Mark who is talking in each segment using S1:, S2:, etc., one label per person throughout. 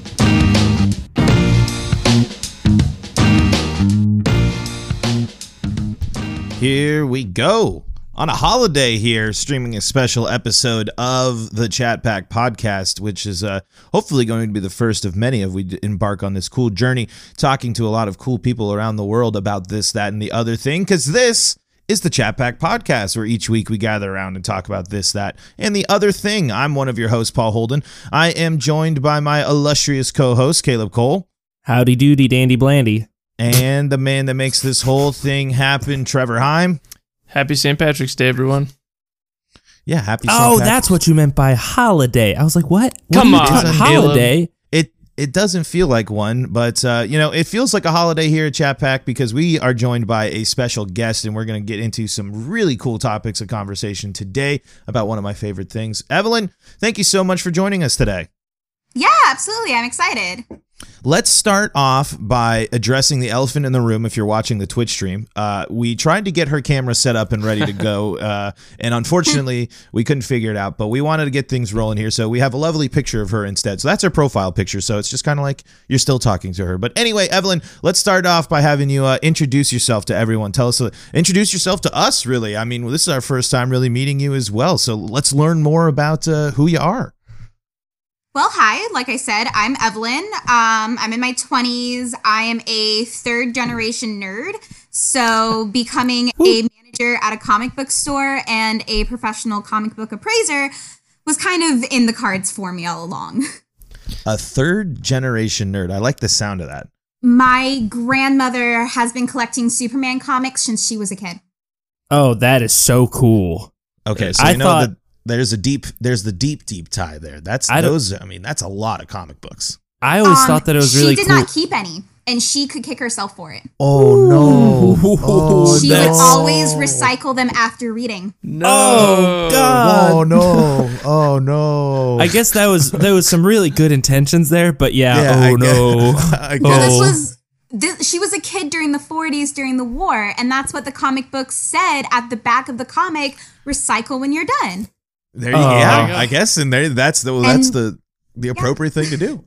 S1: Here we go. On a holiday here, streaming a special episode of the Chat Pack podcast, which is hopefully going to be the first of many as we embark on this cool journey, talking to a lot of cool people around the world about this, that, and the other thing, because this is the Chat Pack podcast, where each week we gather around and talk about this, that, and the other thing. I'm one of your hosts, Paul Holden. I am joined by my illustrious co-host, Caleb Cole.
S2: Howdy doody dandy blandy.
S1: And the man that makes this whole thing happen, Trevor Heim.
S3: Happy St. Patrick's Day, everyone.
S1: Yeah, happy St.
S2: Oh,
S1: Patrick's.
S2: that's what you meant by holiday. I was like, what?
S3: Come on,
S2: holiday?
S1: It doesn't feel like one, but it feels like a holiday here at Chat Pack because we are joined by a special guest, and we're going to get into some really cool topics of conversation today about one of my favorite things. Evelyn, thank you so much for joining us today.
S4: Yeah, absolutely. I'm excited.
S1: Let's start off by addressing the elephant in the room. If you're watching the Twitch stream, we tried to get her camera set up and ready to go, and unfortunately, we couldn't figure it out. But we wanted to get things rolling here, so we have a lovely picture of her instead. So that's her profile picture. So it's just kind of like you're still talking to her. But anyway, Evelyn, let's start off by having you introduce yourself to everyone. Introduce yourself to us, really. I mean, this is our first time really meeting you as well. So let's learn more about who you are.
S4: Well, hi. Like I said, I'm Evelyn. I'm in my 20s. I am a third generation nerd. So becoming a manager at a comic book store and a professional comic book appraiser was kind of in the cards for me all along.
S1: A third generation nerd. I like the sound of that.
S4: My grandmother has been collecting Superman comics since she was a kid.
S2: Oh, that is so cool.
S1: Okay, so that there's the deep tie there. That's a lot of comic books.
S2: I always thought that it was really cool.
S4: She did not keep any, and she could kick herself for it.
S1: Oh no! Oh,
S4: she would always recycle them after reading.
S3: No!
S2: Oh God!
S1: Oh no! Oh no!
S2: I guess there was some really good intentions there, but yeah.
S1: I
S2: guess.
S4: Well, she was a kid during the 40s during the war, and that's what the comic book said at the back of the comic: recycle when you're done.
S1: There you go. I guess, and that's the appropriate thing to do.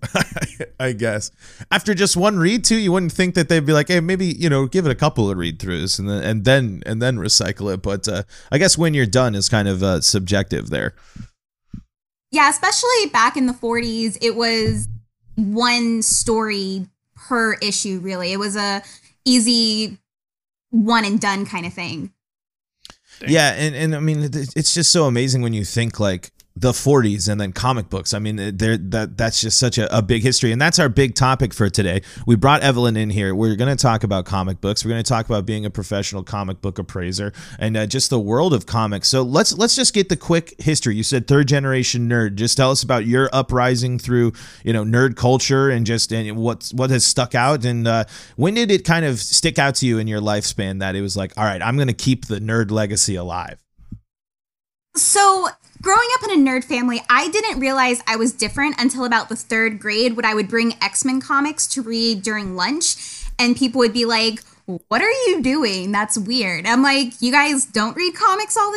S1: I guess after just one read too, you wouldn't think that they'd be like, hey, maybe give it a couple of read throughs and then recycle it. But I guess when you're done is kind of subjective there.
S4: Yeah, especially back in the 40s, it was one story per issue. Really, it was a easy one and done kind of thing.
S1: Yeah, and I mean, it's just so amazing when you think like the 40s and then comic books. I mean, that's just such a big history, and that's our big topic for today. We brought Evelyn in here. We're going to talk about comic books. We're going to talk about being a professional comic book appraiser and just the world of comics. So let's just get the quick history. You said third generation nerd. Just tell us about your uprising through nerd culture and what has stuck out, and when did it kind of stick out to you in your lifespan that it was like, all right, I'm going to keep the nerd legacy alive?
S4: So growing up in a nerd family, I didn't realize I was different until about the third grade when I would bring X-Men comics to read during lunch, and people would be like, what are you doing? That's weird. I'm like, you guys don't read comics all the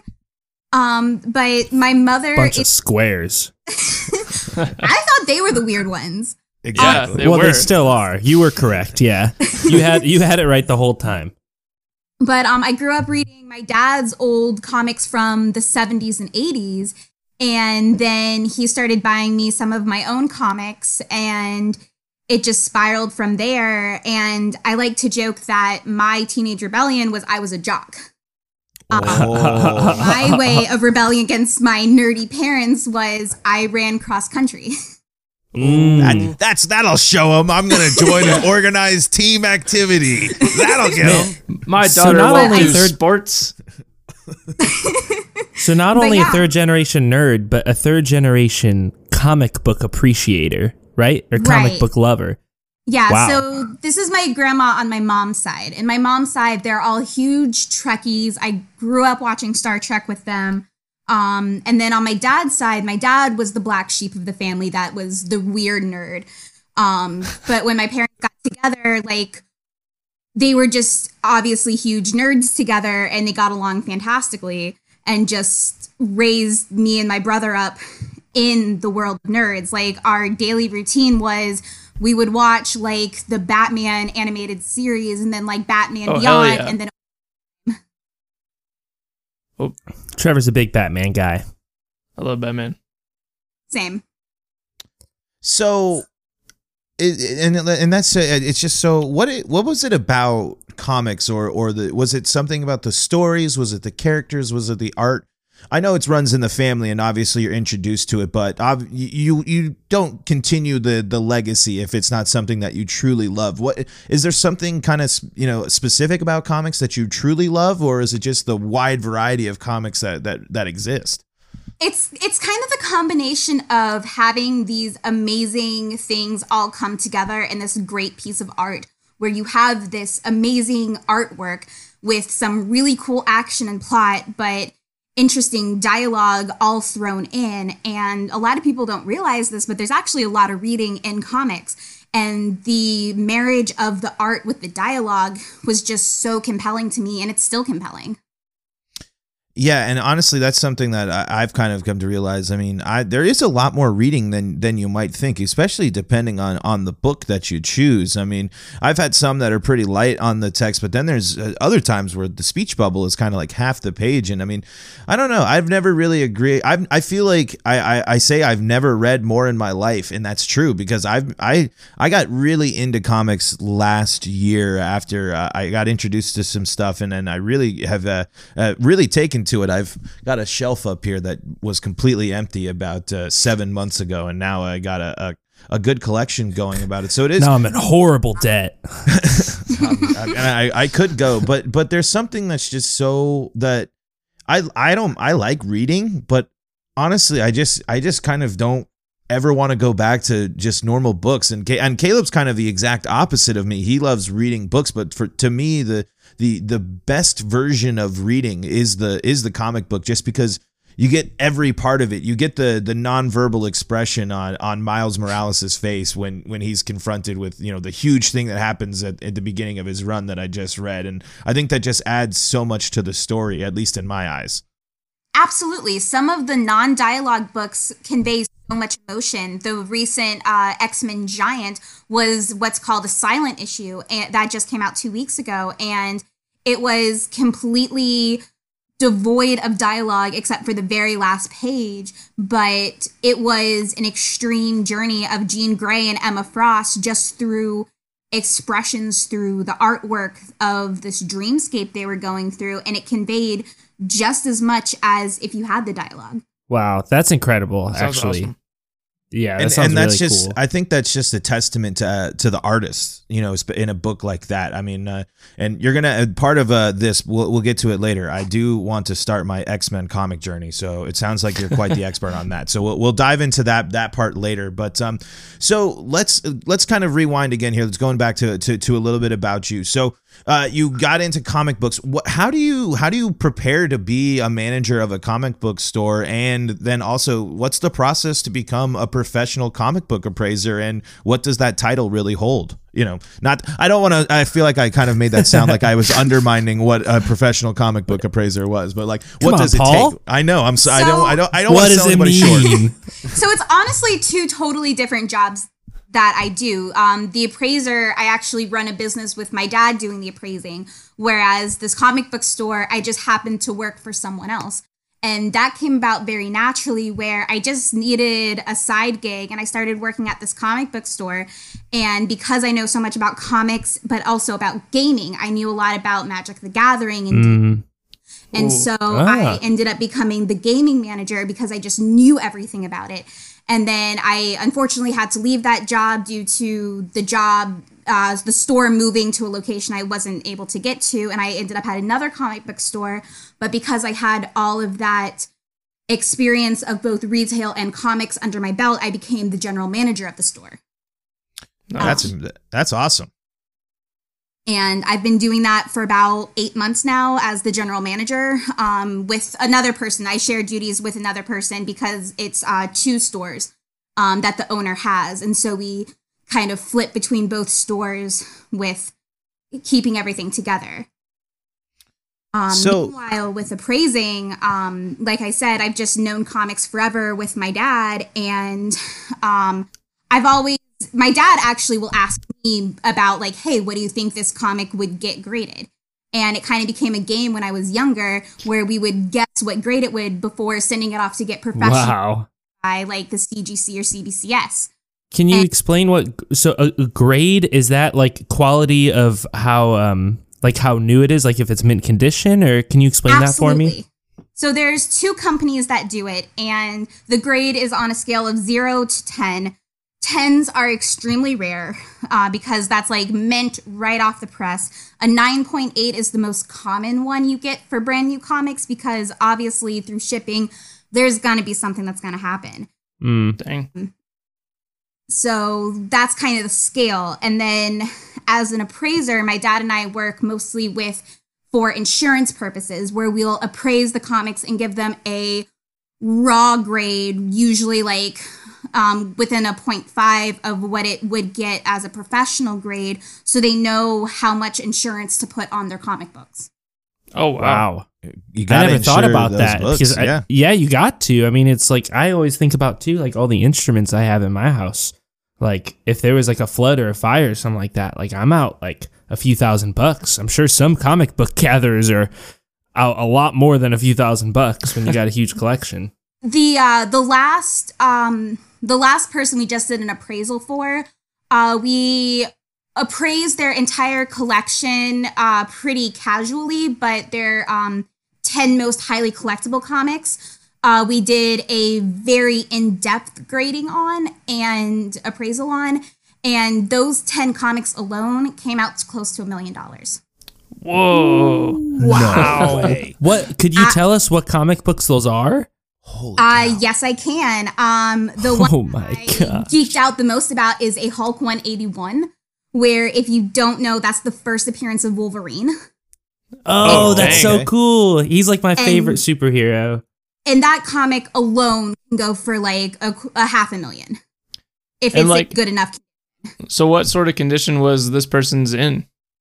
S4: time? But my mother...
S2: Bunch of squares.
S4: I thought they were the weird ones.
S1: Exactly.
S3: Yeah,
S2: they still are. You were correct, yeah. You had it right the whole time.
S4: But I grew up reading my dad's old comics from the 70s and 80s, and then he started buying me some of my own comics, and it just spiraled from there. And I like to joke that my teenage rebellion was I was a jock. My way of rebelling against my nerdy parents was I ran cross country.
S1: That'll show them. I'm going to join an organized team activity. That'll get them.
S3: My daughter won't do sports.
S2: So not only a third generation nerd, but a third generation comic book appreciator, right? Or comic book lover.
S4: Yeah,
S2: wow.
S4: So this is my grandma on my mom's side. And my mom's side, they're all huge Trekkies. I grew up watching Star Trek with them. And then on my dad's side, my dad was the black sheep of the family. That was the weird nerd. But when my parents got together, like, they were just obviously huge nerds together, and they got along fantastically and just raised me and my brother up in the world of nerds. Like our daily routine was we would watch like the Batman animated series and then like Batman Beyond and then
S2: Trevor's a big Batman guy.
S3: I love Batman.
S4: Same.
S1: So, and that's it's just so. What was it about comics, or was it something about the stories? Was it the characters? Was it the art? I know it runs in the family, and obviously you're introduced to it, but you don't continue the legacy if it's not something that you truly love. What is there something kind of specific about comics that you truly love, or is it just the wide variety of comics that exist?
S4: It's kind of the combination of having these amazing things all come together in this great piece of art, where you have this amazing artwork with some really cool action and plot, but interesting dialogue all thrown in. And a lot of people don't realize this, but there's actually a lot of reading in comics. And the marriage of the art with the dialogue was just so compelling to me, and it's still compelling.
S1: Yeah, and honestly, that's something that I've kind of come to realize. I mean, there is a lot more reading than you might think, especially depending on the book that you choose. I mean, I've had some that are pretty light on the text, but then there's other times where the speech bubble is kind of like half the page. And I mean, I don't know. I've never really agreed. I feel like I say I've never read more in my life, and that's true because I got really into comics last year after I got introduced to some stuff, and then I really have really taken to it. I've got a shelf up here that was completely empty about 7 months ago, and now I got a good collection going about it. So it is.
S2: Now I'm in horrible debt.
S1: I could go, but there's something that's just so that I like reading, but honestly, I just kind of don't ever want to go back to just normal books. And Caleb's kind of the exact opposite of me. He loves reading books, but to me, the best version of reading is the comic book, just because you get every part of it. You get the nonverbal expression on Miles Morales' face when he's confronted with, the huge thing that happens at the beginning of his run that I just read. And I think that just adds so much to the story, at least in my eyes.
S4: Absolutely. Some of the non-dialogue books convey so much emotion. The recent X-Men Giant was what's called a silent issue, and that just came out 2 weeks ago, and it was completely devoid of dialogue except for the very last page, but it was an extreme journey of Jean Grey and Emma Frost just through expressions, through the artwork of this dreamscape they were going through, and it conveyed just as much as if you had the dialogue.
S2: Wow, that's incredible, actually. Awesome. Yeah, that sounds
S1: that's
S2: really
S1: just
S2: cool.
S1: I think that's just a testament to the artist, in a book like that. I mean, and you're gonna part of this. We'll get to it later. I do want to start my X-Men comic journey, so it sounds like you're quite the expert on that. So we'll dive into that part later. But so let's kind of rewind again here. Let's going back to a little bit about you. So you got into comic books. How do you prepare to be a manager of a comic book store, and then also what's the process to become a professional comic book appraiser, and what does that title really hold? I feel like I kind of made that sound like I was undermining what a professional comic book appraiser was, but like, what does it take? I know. I don't want to sell anybody short.
S4: So it's honestly two totally different jobs that I do. The appraiser, I actually run a business with my dad doing the appraising, whereas this comic book store, I just happened to work for someone else. And that came about very naturally, where I just needed a side gig, and I started working at this comic book store. And because I know so much about comics, but also about gaming, I knew a lot about Magic the Gathering. And so I ended up becoming the gaming manager because I just knew everything about it. And then I unfortunately had to leave that job due to the store moving to a location I wasn't able to get to. And I ended up at another comic book store. But because I had all of that experience of both retail and comics under my belt, I became the general manager of the store.
S1: That's awesome.
S4: And I've been doing that for about 8 months now as the general manager with another person. I share duties with another person because it's 2 stores that the owner has. And so we kind of flip between both stores with keeping everything together. Meanwhile, with appraising, like I said, I've just known comics forever with my dad, and my dad actually will ask me about like, hey, what do you think this comic would get graded? And it kind of became a game when I was younger where we would guess what grade it would before sending it off to get professional by like the CGC or CBCS.
S2: Can you explain so a grade, is that like quality of how new it is, like if it's mint condition, or can you explain that for me?
S4: So there's 2 companies that do it, and the grade is on a scale of 0 to 10. 10s are extremely rare because that's like mint right off the press. A 9.8 is the most common one you get for brand new comics because obviously through shipping, there's going to be something that's going to happen.
S3: Dang.
S4: So that's kind of the scale. And then as an appraiser, my dad and I work mostly for insurance purposes where we'll appraise the comics and give them a raw grade, usually like within a 0.5 of what it would get as a professional grade, so they know how much insurance to put on their comic books.
S3: Oh, wow.
S2: I never thought about that. Because you got to. I mean, it's like, I always think about too, like all the instruments I have in my house. Like if there was like a flood or a fire or something like that, like I'm out like a few $1,000s. I'm sure some comic book gatherers are out a lot more than a few $1,000s when you got a huge collection.
S4: The last person we just did an appraisal for, we appraised their entire collection pretty casually, but their 10 most highly collectible comics, we did a very in-depth grading on and appraisal on, and those 10 comics alone came out to close to $1 million.
S3: Whoa!
S2: Wow! No. What could you tell us? What comic books those are?
S4: Yes, I can. The one I geeked out the most about is a Hulk 181, where if you don't know, that's the first appearance of Wolverine.
S2: Oh, that's so cool. He's like my favorite superhero.
S4: And that comic alone can go for like a $500,000 if it's like good enough.
S3: So what sort of condition was this person's in?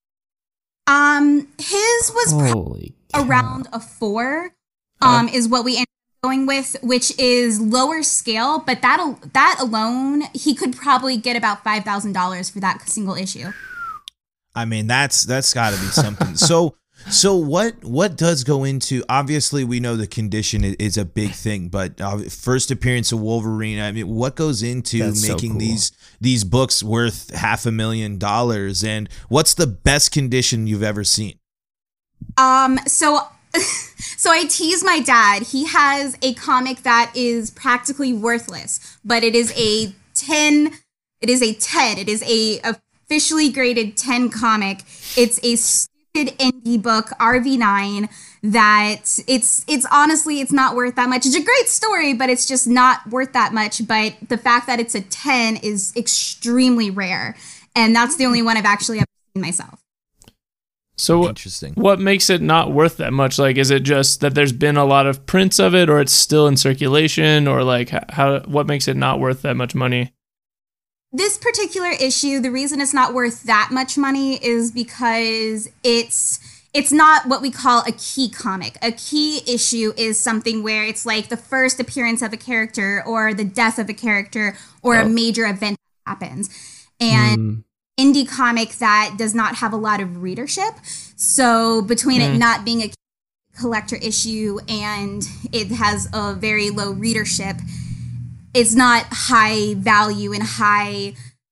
S4: His was around a 4, is what we ended up going with, which is lower scale, but that alone, he could probably get about $5,000 for that single issue.
S1: I mean, that's got to be something. So what does go into, obviously we know the condition is a big thing, but first appearance of Wolverine, I mean, what goes into making these books worth $500,000, and what's the best condition you've ever seen?
S4: So I tease my dad. He has a comic that is practically worthless, but it is a 10. It is a officially graded 10 comic. It's a indie book, RV9, that it's honestly, it's not worth that much. It's a great story, but it's just not worth that much. But the fact that it's a 10 is extremely rare, and that's the only one I've actually ever seen myself.
S3: So
S1: interesting.
S3: What makes it not worth that much? Like, is it just that there's been a lot of prints of it, or it's still in circulation, or like what makes it not worth that much money?
S4: This particular issue, the reason it's not worth that much money is because it's not what we call a key comic. A key issue is something where it's like the first appearance of a character or the death of a character or a major event that happens. And indie comic that does not have a lot of readership. So between it not being a collector issue and it has a very low readership, it's not high value and high,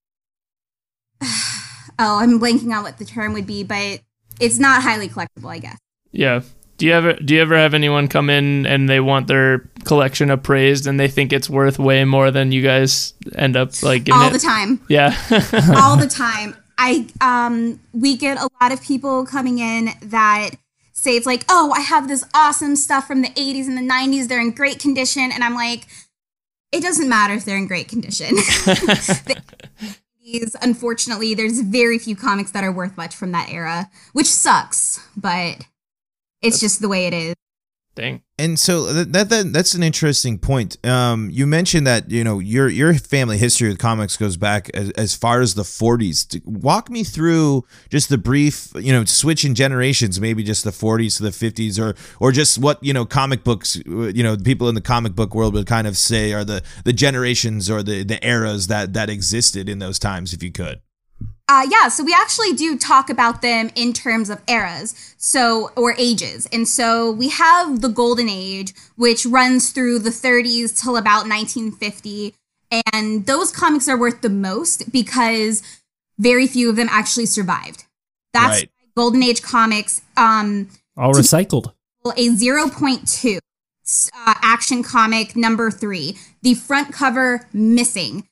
S4: I'm blanking on what the term would be, but it's not highly collectible, I guess.
S3: Yeah. Do you ever have anyone come in and they want their collection appraised and they think it's worth way more than you guys end up like giving
S4: all the time?
S3: Yeah.
S4: All the time. We get a lot of people coming in that say it's like, oh, I have this awesome stuff from the 80s and the 90s. They're in great condition. And I'm like, it doesn't matter if they're in great condition. Unfortunately, there's very few comics that are worth much from that era, which sucks, but it's just the way it is.
S3: Dang.
S1: And so that's an interesting point. You mentioned that, you know, your family history with comics goes back as far as the 40s. Walk me through just the brief, you know, switch in generations, maybe just the 40s to the 50s, or just what, you know, comic books, you know, people in the comic book world would kind of say are the generations or the eras that existed in those times, if you could.
S4: Yeah, so we actually do talk about them in terms of eras, or ages. And so we have the Golden Age, which runs through the 30s till about 1950. And those comics are worth the most because very few of them actually survived. That's right. Golden Age comics.
S2: All recycled.
S4: A 0.2 Action Comic number 3. The front cover missing.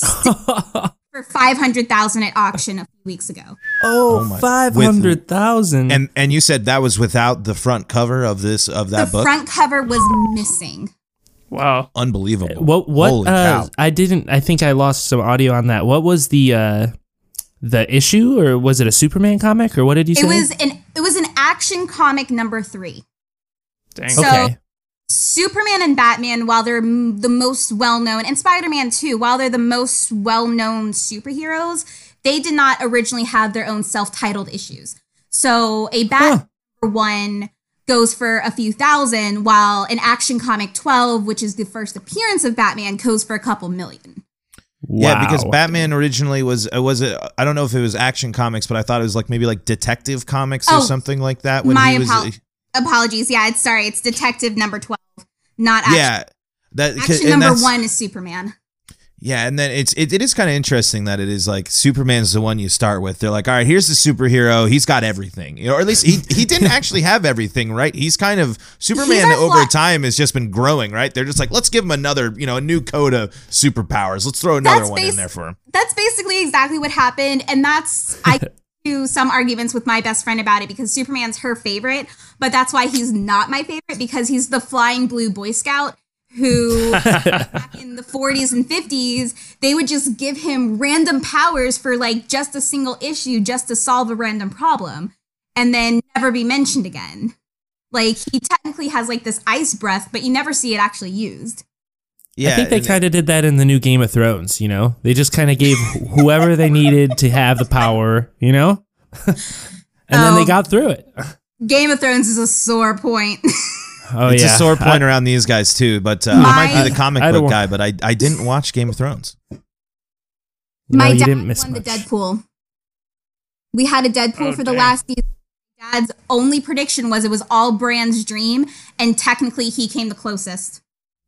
S4: For $500,000 at auction a few weeks ago.
S2: Oh, 500,000.
S1: And you said that was without the front cover of that book?
S4: The front cover was missing.
S3: Wow.
S1: Unbelievable.
S2: What Holy cow. I think I lost some audio on that. What was the issue, or was it a Superman comic, or what did you say?
S4: It was an Action Comic number 3.
S3: Dang.
S4: So,
S2: okay.
S4: Superman and Batman, while they're the most well-known, and Spider-Man too, while they're the most well-known superheroes, they did not originally have their own self-titled issues. So a Batman number 1 goes for a few thousand, while an Action Comic 12, which is the first appearance of Batman, goes for a couple million.
S1: Wow. Yeah, because Batman originally was it? I don't know if it was Action Comics, but I thought it was maybe Detective Comics or something like that. When
S4: apologies. Yeah, it's Detective number 12, not Action.
S1: Yeah,
S4: Action number 1 is Superman.
S1: Yeah, and then it is kind of interesting that it is Superman's the one you start with. They're like, all right, here's the superhero. He's got everything, you know, or at least he didn't actually have everything, right? He's kind of Superman over time has just been growing, right? They're just like, let's give him another, you know, a new code of superpowers. Let's throw another one in there for him.
S4: That's basically exactly what happened, and I do some arguments with my best friend about it because Superman's her favorite, but that's why he's not my favorite, because he's the flying blue Boy Scout who back in the 40s and 50s, they would just give him random powers for just a single issue just to solve a random problem and then never be mentioned again. He technically has this ice breath, but you never see it actually used.
S2: Yeah, I think they kind of did that in the new Game of Thrones, you know? They just kind of gave whoever they needed to have the power, you know? And then they got through it.
S4: Game of Thrones is a sore point.
S1: It's a sore point around these guys, too. But I might be the comic book guy, but I didn't watch Game of Thrones.
S4: My dad won the Deadpool. We had a Deadpool for the last season. My dad's only prediction was it was all Bran's dream, and technically he came the closest.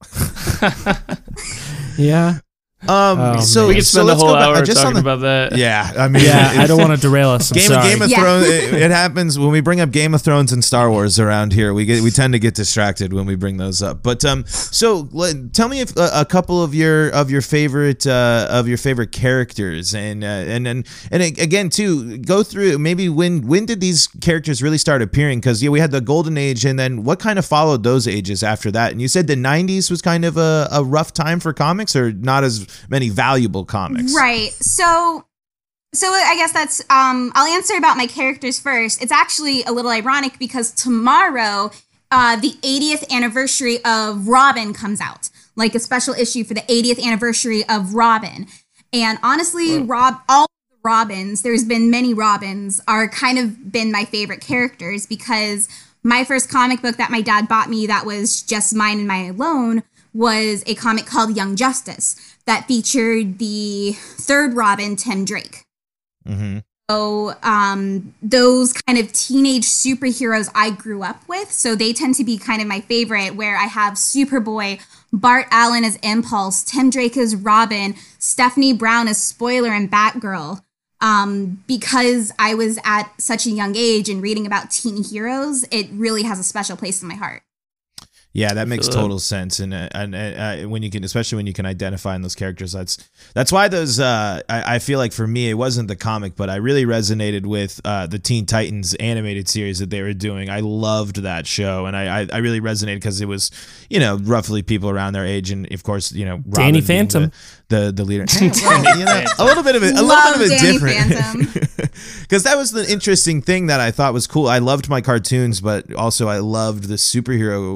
S2: Yeah.
S1: So
S3: we could spend the whole hour talking about that.
S1: Yeah, I mean,
S2: I don't want to derail us.
S1: Game of Thrones. It happens when we bring up Game of Thrones and Star Wars around here. We tend to get distracted when we bring those up. But so tell me if a couple of your favorite characters, and again too, go through maybe when did these characters really start appearing? Because we had the Golden Age, and then what kind of followed those ages after that? And you said the 90s was kind of a rough time for comics, or not as many valuable comics.
S4: Right. So I guess that's I'll answer about my characters first. It's actually a little ironic because tomorrow the 80th anniversary of Robin comes out, a special issue for the 80th anniversary of Robin. And honestly, all the Robins, there's been many Robins, are kind of been my favorite characters because my first comic book that my dad bought me that was just mine and mine alone was a comic called Young Justice that featured the third Robin, Tim Drake. Mm-hmm. So those kind of teenage superheroes I grew up with, so they tend to be kind of my favorite, where I have Superboy, Bart Allen as Impulse, Tim Drake as Robin, Stephanie Brown as Spoiler and Batgirl. Because I was at such a young age and reading about teen heroes, it really has a special place in my heart.
S1: Yeah, that makes total sense, and when you can, especially when you can identify in those characters, that's why those. I feel like for me, it wasn't the comic, but I really resonated with the Teen Titans animated series that they were doing. I loved that show, and I really resonated because it was, roughly people around their age, and of course, Robin
S2: Danny Phantom,
S1: the leader. A little bit of a different. Because that was the interesting thing that I thought was cool. I loved my cartoons, but also I loved the superhero stuff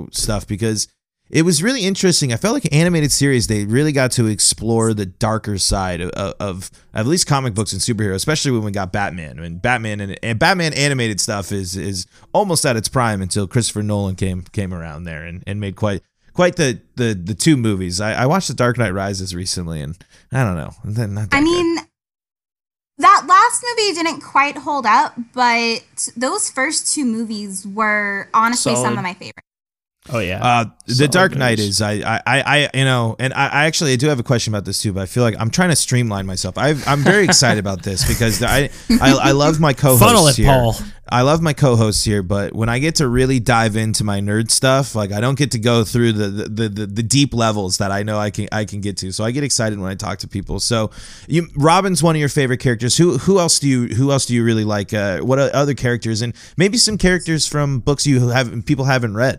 S1: stuff because it was really interesting. I felt like animated series, they really got to explore the darker side of at least comic books and superheroes, especially when we got Batman. I mean, Batman and Batman animated stuff is almost at its prime until Christopher Nolan came around there and made quite the two movies. I watched The Dark Knight Rises recently, and I don't know.
S4: I mean, that last movie didn't quite hold up, but those first two movies were honestly some of my favorites.
S2: Oh yeah.
S1: The Dark Knight is I you know, and I actually do have a question about this too, but I feel like I'm trying to streamline myself. I'm very excited about this because I love my co-hosts here. Paul. I love my co-hosts here, but when I get to really dive into my nerd stuff, like I don't get to go through the deep levels that I know I can get to. So I get excited when I talk to people. So Robin's one of your favorite characters. Who else do you really like? What other characters, and maybe some characters from books people haven't read?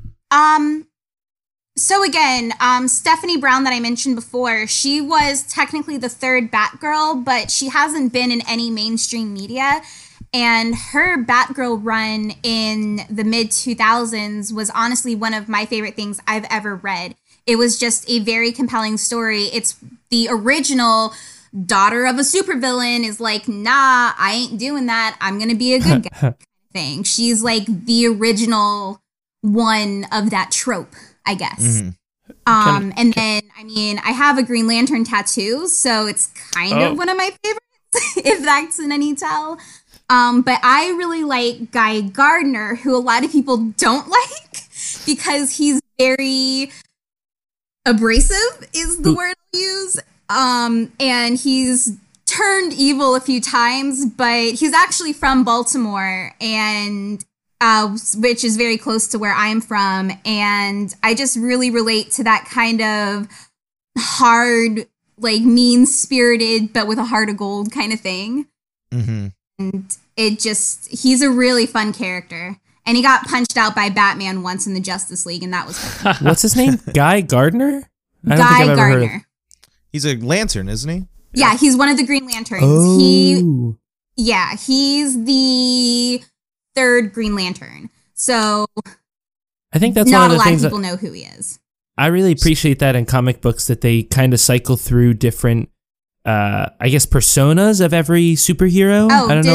S4: So again, Stephanie Brown that I mentioned before, she was technically the third Batgirl, but she hasn't been in any mainstream media. And her Batgirl run in the mid-2000s was honestly one of my favorite things I've ever read. It was just a very compelling story. It's the original daughter of a supervillain is like, nah, I ain't doing that. I'm going to be a good guy kind of thing. She's like the original one of that trope, I guess. Mm-hmm. And then, I mean, I have a Green Lantern tattoo, so it's kind of one of my favorites, if that's in any tell. But I really like Guy Gardner, who a lot of people don't like because he's very abrasive is the word I'll use. And he's turned evil a few times, but he's actually from Baltimore, and which is very close to where I'm from. And I just really relate to that kind of hard, like mean-spirited, but with a heart of gold kind of thing. Mm-hmm. And he's a really fun character. And he got punched out by Batman once in the Justice League, and that was fun.
S2: What's his name? Guy Gardner?
S4: Guy Gardner.
S1: He's a lantern, isn't he?
S4: Yeah, he's one of the Green Lanterns.
S2: Oh.
S4: He's the third Green Lantern. So
S2: I think that's
S4: not
S2: one of the
S4: a lot
S2: things
S4: of people know who he is.
S2: I really appreciate that in comic books, that they kind of cycle through different I guess personas of every superhero.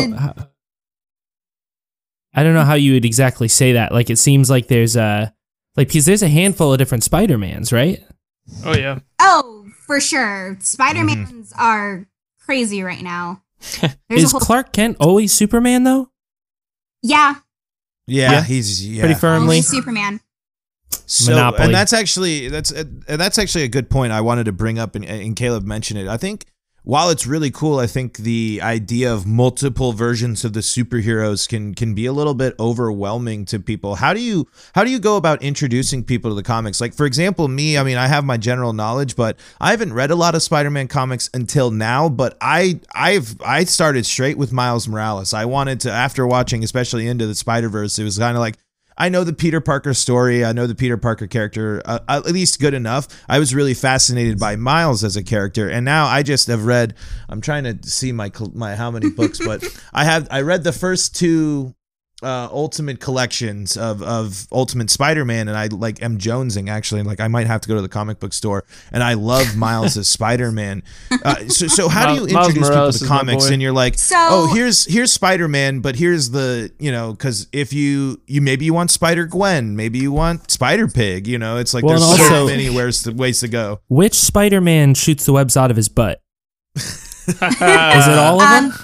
S2: I don't know how you would exactly say that. Like, it seems like there's because there's a handful of different Spider-Mans, right?
S3: Oh yeah.
S4: Oh, for sure. Spider-Mans are crazy right now.
S2: Is Clark Kent always Superman though?
S4: Yeah.
S1: Yeah, he's
S2: pretty firmly
S4: always Superman.
S1: So, Monopoly. And that's actually a good point I wanted to bring up, and Caleb mentioned it. I think while it's really cool, I think the idea of multiple versions of the superheroes can be a little bit overwhelming to people. How do you go about introducing people to the comics? Like, for example, me, I mean, I have my general knowledge, but I haven't read a lot of Spider-Man comics until now, but I started straight with Miles Morales. I wanted to, after watching especially Into the Spider-Verse, it was kind of like, I know the Peter Parker story. I know the Peter Parker character, at least good enough. I was really fascinated by Miles as a character, and now I just have read. I'm trying to see my how many books, but I read the first two Ultimate collections of Ultimate Spider-Man, and I like am jonesing actually. Like, I might have to go to the comic book store, and I love Miles as Spider-Man. So how do you introduce people to comics? And you're like, here's Spider-Man, but here's the, because if you maybe you want Spider-Gwen, maybe you want Spider-Pig, it's like there's so many ways to go.
S2: Which Spider-Man shoots the webs out of his butt? Is it all of them?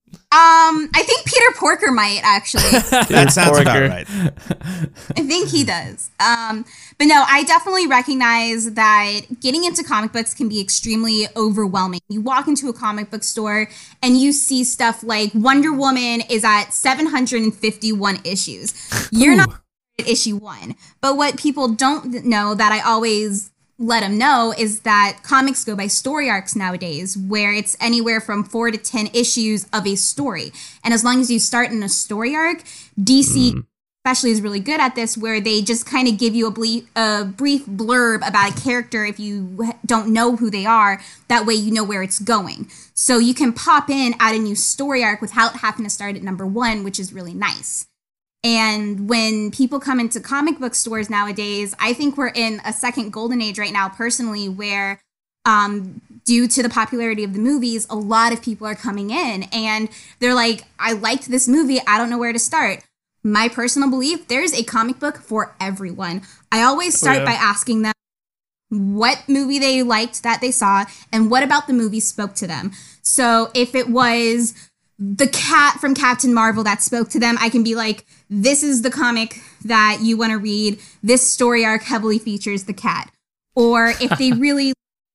S4: I think Peter Porker might actually.
S1: That sounds about right.
S4: I think he does. But no, I definitely recognize that getting into comic books can be extremely overwhelming. You walk into a comic book store and you see stuff like Wonder Woman is at 751 issues. You're not at issue 1. But what people don't know that I always let them know is that comics go by story arcs nowadays, where it's anywhere from 4 to 10 issues of a story. And as long as you start in a story arc, DC especially is really good at this, where they just kind of give you a brief blurb about a character if you don't know who they are. That way you know where it's going. So you can pop in at a new story arc without having to start at number 1, which is really nice. And when people come into comic book stores nowadays, I think we're in a second golden age right now, personally, where due to the popularity of the movies, a lot of people are coming in and they're like, I liked this movie. I don't know where to start. My personal belief, there's a comic book for everyone. I always start by asking them what movie they liked that they saw and what about the movie spoke to them. So if it was the cat from Captain Marvel that spoke to them, I can be like, this is the comic that you want to read. This story arc heavily features the cat. Or if they really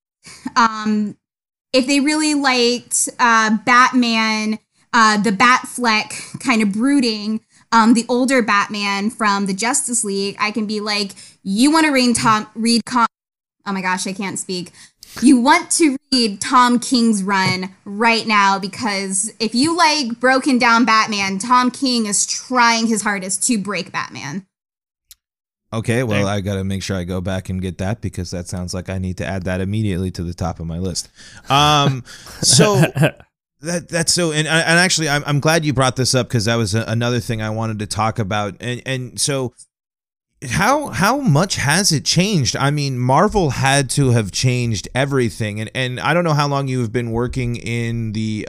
S4: liked Batman, the Batfleck kind of brooding, the older Batman from the Justice League, I can be like, you want to read oh my gosh, I can't speak. You want to read Tom King's run right now, because if you like broken down Batman, Tom King is trying his hardest to break Batman.
S1: Okay, well, I got to make sure I go back and get that, because that sounds like I need to add that immediately to the top of my list. So that's so, and actually, I'm glad you brought this up, because that was another thing I wanted to talk about. And so, how much has it changed? I mean, Marvel had to have changed everything, and I don't know how long you have been working in the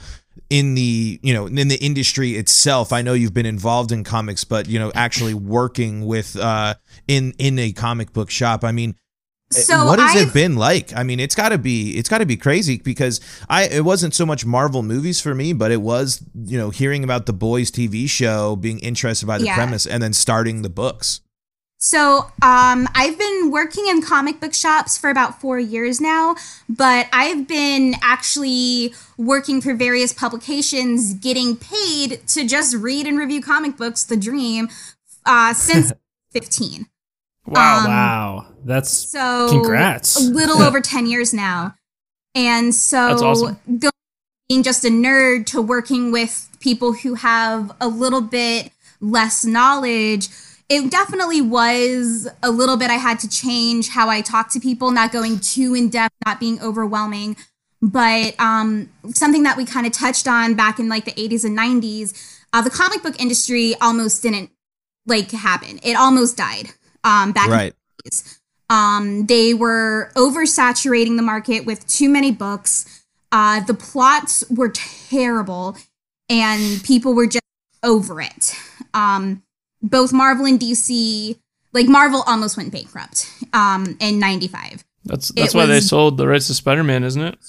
S1: industry itself. I know you've been involved in comics, but actually working with in a comic book shop. I mean, so what has it been like? I mean, it's got to be crazy, because it wasn't so much Marvel movies for me, but it was hearing about the Boys TV show, being interested by the premise, and then starting the books.
S4: So I've been working in comic book shops for about 4 years now, but I've been actually working for various publications, getting paid to just read and review comic books, the dream, since 15.
S2: Wow. That's so congrats.
S4: A little over 10 years now. And so that's awesome. Being just a nerd to working with people who have a little bit less knowledge, it definitely was a little bit, I had to change how I talk to people, not going too in depth, not being overwhelming. But something that we kind of touched on back in like the 80s and 90s, the comic book industry almost didn't happen. It almost died back in the 80s. They were oversaturating the market with too many books. The plots were terrible and people were just over it. Both Marvel and DC, Marvel almost went bankrupt in 95.
S3: That's why they sold the rights to Spider-Man, isn't it?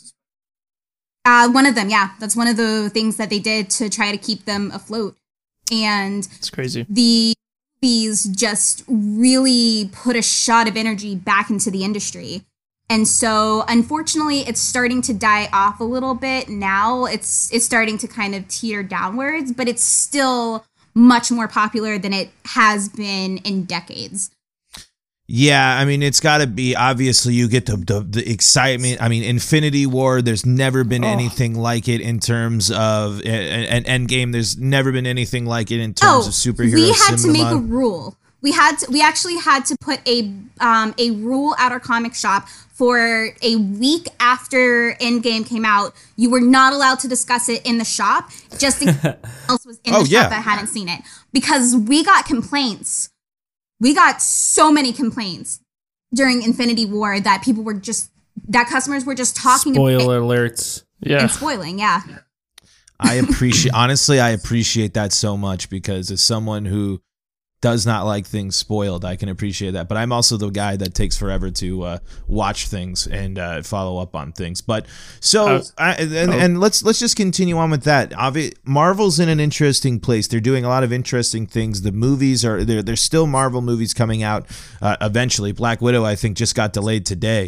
S4: One of them, yeah. That's one of the things that they did to try to keep them afloat. And
S3: it's crazy.
S4: The movies just really put a shot of energy back into the industry. And so, unfortunately, it's starting to die off a little bit now. It's starting to kind of teeter downwards, but it's still much more popular than it has been in decades.
S1: Yeah, I mean, it's got to be, obviously, you get the excitement. I mean, Infinity War, there's never been anything like it in terms of an Endgame. There's never been anything like it in terms of superhero
S4: We had
S1: cinema.
S4: to make a rule. We actually had to put a rule at our comic shop for a week after Endgame came out. You were not allowed to discuss it in the shop, just in case else was in the shop that hadn't seen it. Because we got complaints. We got so many complaints during Infinity War that customers were just talking
S2: about. Spoiler alerts.
S3: Yeah.
S4: And spoiling, yeah.
S1: I appreciate that so much, because as someone who does not like things spoiled, I can appreciate that. But I'm also the guy that takes forever to watch things and follow up on things. But so let's just continue on with that. Marvel's in an interesting place. They're doing a lot of interesting things. The movies are there's still Marvel movies coming out eventually. Black Widow, I think, just got delayed today.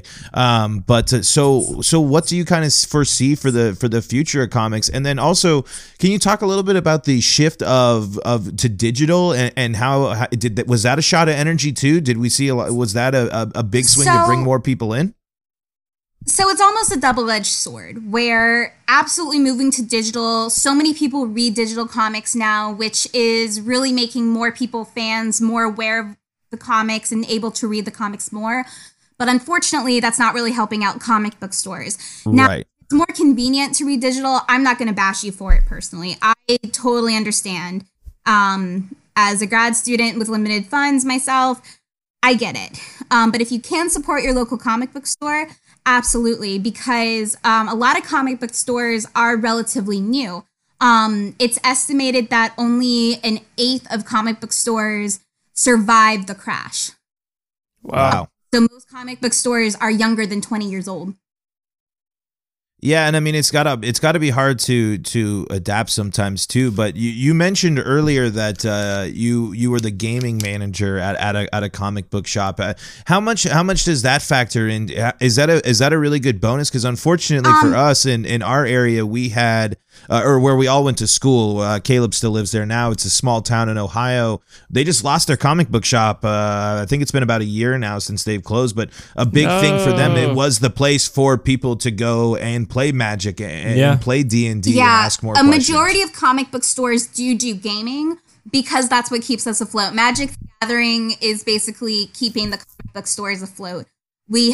S1: So what do you kind of foresee for the future of comics? And then also, can you talk a little bit about the shift to digital and how was that a shot of energy too? Did we see was that a big swing to bring more people in?
S4: So it's almost a double-edged sword, where absolutely moving to digital, so many people read digital comics now, which is really making more people fans, more aware of the comics and able to read the comics more. But unfortunately, that's not really helping out comic book stores. Now, it's more convenient to read digital. I'm not going to bash you for it personally. I totally understand. As a grad student with limited funds myself, I get it. But if you can support your local comic book store, absolutely, because a lot of comic book stores are relatively new. It's estimated that only an eighth of comic book stores survived the crash.
S1: Wow.
S4: So most comic book stores are younger than 20 years old.
S1: Yeah, and I mean it's gotta be hard to adapt sometimes too. But you mentioned earlier that you were the gaming manager at a comic book shop. How much does that factor in? Is that a really good bonus? Because unfortunately for us in our area, we had or where we all went to school. Caleb still lives there now. It's a small town in Ohio. They just lost their comic book shop. I think it's been about a year now since they've closed. But a big thing for them, it was the place for people to go and play Magic and play D&D and ask more questions.
S4: A majority of comic book stores do gaming because that's what keeps us afloat. Magic the Gathering is basically keeping the comic book stores afloat. We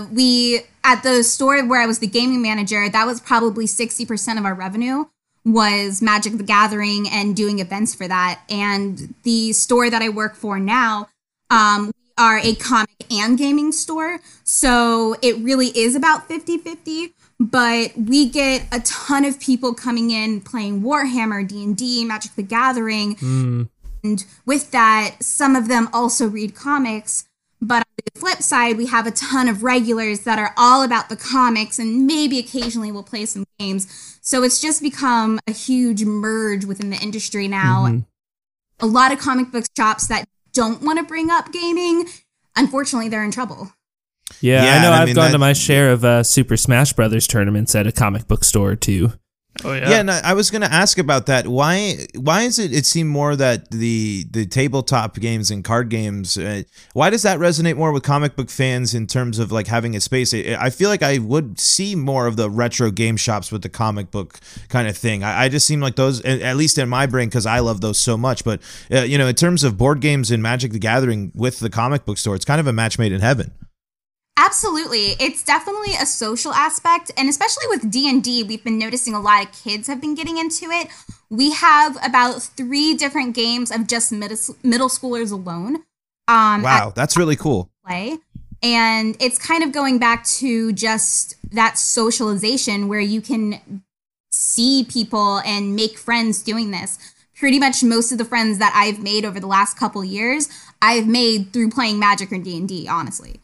S4: at the store where I was the gaming manager, that was probably 60% of our revenue was Magic the Gathering and doing events for that. And the store that I work for now, we are a comic and gaming store. So it really is about 50-50. But we get a ton of people coming in playing Warhammer, D&D, Magic the Gathering. And with that, some of them also read comics. But on the flip side, we have a ton of regulars that are all about the comics and maybe occasionally will play some games. So it's just become a huge merge within the industry now. A lot of comic book shops that don't want to bring up gaming, unfortunately, they're in trouble.
S2: Yeah, I know. I've gone to my share of Super Smash Brothers tournaments at a comic book store too.
S3: Oh yeah.
S1: Yeah, and I was going to ask about that. Why is it seem more that the tabletop games and card games, why does that resonate more with comic book fans in terms of like having a space? I feel like I would see more of the retro game shops with the comic book kind of thing. I just seem like those, at least in my brain, because I love those so much. But in terms of board games and Magic the Gathering with the comic book store, it's kind of a match made in heaven.
S4: Absolutely. It's definitely a social aspect. And especially with D&D, we've been noticing a lot of kids have been getting into it. We have about 3 different games of just middle schoolers alone.
S1: Wow, that's really cool.
S4: Play. And it's kind of going back to just that socialization where you can see people and make friends doing this. Pretty much most of the friends that I've made over the last couple years, I've made through playing Magic or D&D, honestly.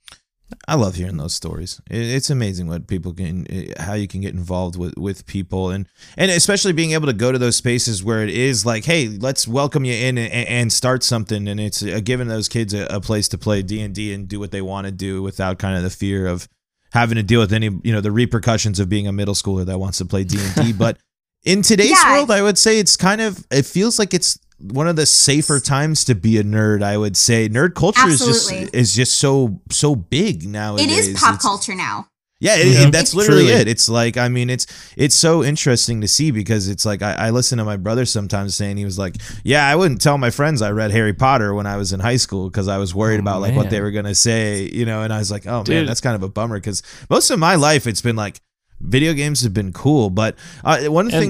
S1: I love hearing those stories. It's amazing what people how you can get involved with people, and especially being able to go to those spaces where it is like, hey, let's welcome you in and start something, and it's giving those kids a place to play D&D and do what they want to do without kind of the fear of having to deal with any the repercussions of being a middle schooler that wants to play D&D. But in today's world, I would say it feels like it's one of the safer times to be a nerd. I would say nerd culture is just so big nowadays.
S4: It is pop culture now.
S1: Yeah, that's literally it. It's like, I mean, it's so interesting to see because it's like I listen to my brother sometimes saying, he was like, yeah, I wouldn't tell my friends I read Harry Potter when I was in high school because I was worried about like what they were gonna say, and I was like, oh man, that's kind of a bummer because most of my life it's been like video games have been cool, but one thing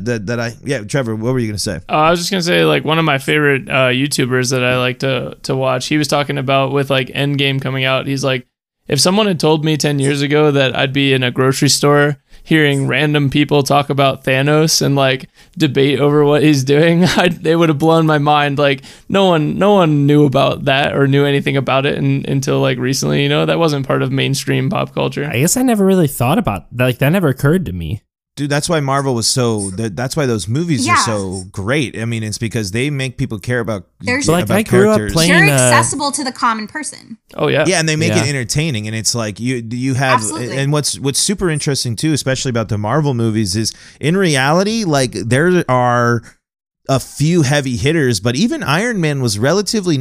S1: Trevor, what were you gonna say?
S3: I was just gonna say, like, one of my favorite YouTubers that I like to watch, he was talking about with like Endgame coming out. He's like, if someone had told me 10 years ago that I'd be in a grocery store hearing random people talk about Thanos and like debate over what he's doing, they would have blown my mind. Like no one knew about that or knew anything about it until like recently. That wasn't part of mainstream pop culture.
S2: I guess I never really thought about that. Like that never occurred to me.
S1: Dude, that's why Marvel was that's why those movies are so great. I mean, it's because they make people care about characters.
S2: I grew up playing,
S4: they're accessible to the common person.
S3: Oh yeah.
S1: Yeah, and they make it entertaining, and it's like you have
S4: Absolutely.
S1: And what's super interesting too, especially about the Marvel movies, is in reality, like there are a few heavy hitters, but even Iron Man was relatively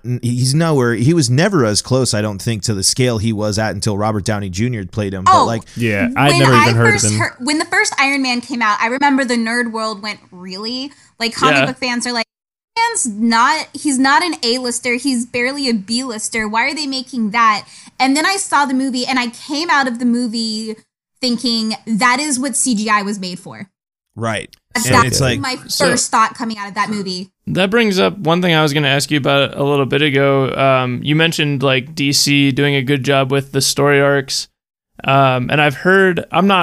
S1: he was never as close, I don't think, to the scale he was at until Robert Downey Jr. played him.
S2: I'd never even heard of him.
S4: When the first Iron Man came out, I remember the nerd world went really, like comic book fans are like, he's not an A-lister, he's barely a B-lister, why are they making that? And then I saw the movie and I came out of the movie thinking that is what CGI was made for.
S1: Right.
S4: That's like my first thought coming out of that movie.
S3: That brings up one thing I was going to ask you about a little bit ago. You mentioned like DC doing a good job with the story arcs. And I've heard,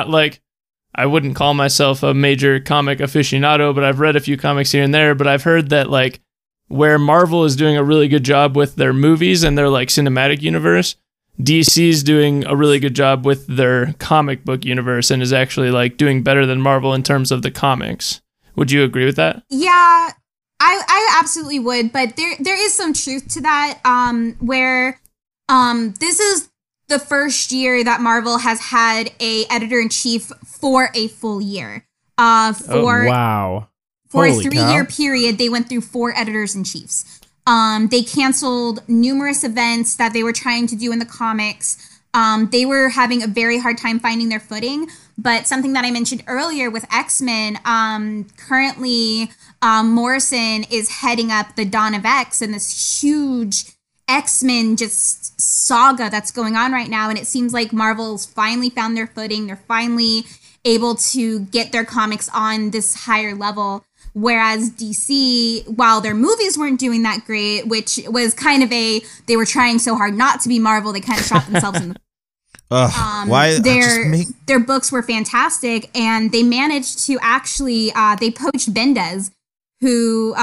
S3: I wouldn't call myself a major comic aficionado, but I've read a few comics here and there, but I've heard that like where Marvel is doing a really good job with their movies and their like cinematic universe, DC's doing a really good job with their comic book universe and is actually like doing better than Marvel in terms of the comics. Would you agree with that?
S4: Yeah, I absolutely would, but there is some truth to that, where this is the first year that Marvel has had a editor-in-chief for a full year. For a 3-year period, they went through 4 editors-in-chiefs. They canceled numerous events that they were trying to do in the comics. They were having a very hard time finding their footing. But something that I mentioned earlier with X-Men, currently Morrison is heading up the Dawn of X and this huge X-Men just saga that's going on right now. And it seems like Marvel's finally found their footing. They're finally able to get their comics on this higher level. Whereas DC, while their movies weren't doing that great, which was kind of they were trying so hard not to be Marvel, they kind of shot themselves in the
S1: why
S4: their books were fantastic, and they managed to actually they poached Bendis, who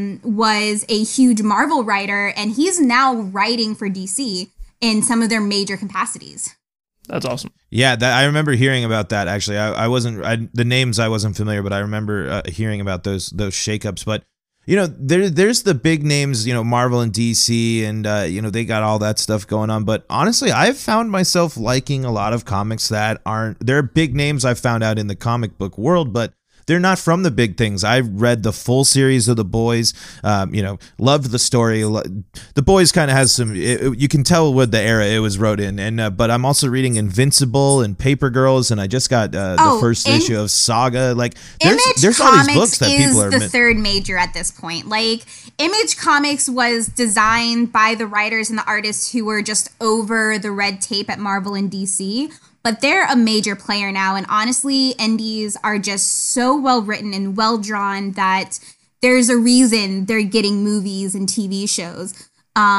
S4: was a huge Marvel writer, and he's now writing for DC in some of their major capacities.
S3: That's awesome.
S1: Yeah, I remember hearing about that. Actually, I wasn't the names I wasn't familiar, but I remember hearing about those shakeups. But you know, there's the big names, you know, Marvel and DC, and you know, they got all that stuff going on. But honestly, I've found myself liking a lot of comics that aren't. There are big names I've found out in the comic book world, but they're not from the big things. I've read the full series of The Boys, you know, loved the story. The Boys kind of has some, you can tell what the era it was wrote in. And but I'm also reading Invincible and Paper Girls, and I just got the first issue of Saga. Like, there's all these books that people are...
S4: Image Comics is the third major at this point. Like, Image Comics was designed by the writers and the artists who were just over the red tape at Marvel and DC. But they're a major player now, and honestly, indies are just so well written and well drawn that there's a reason they're getting movies and TV shows.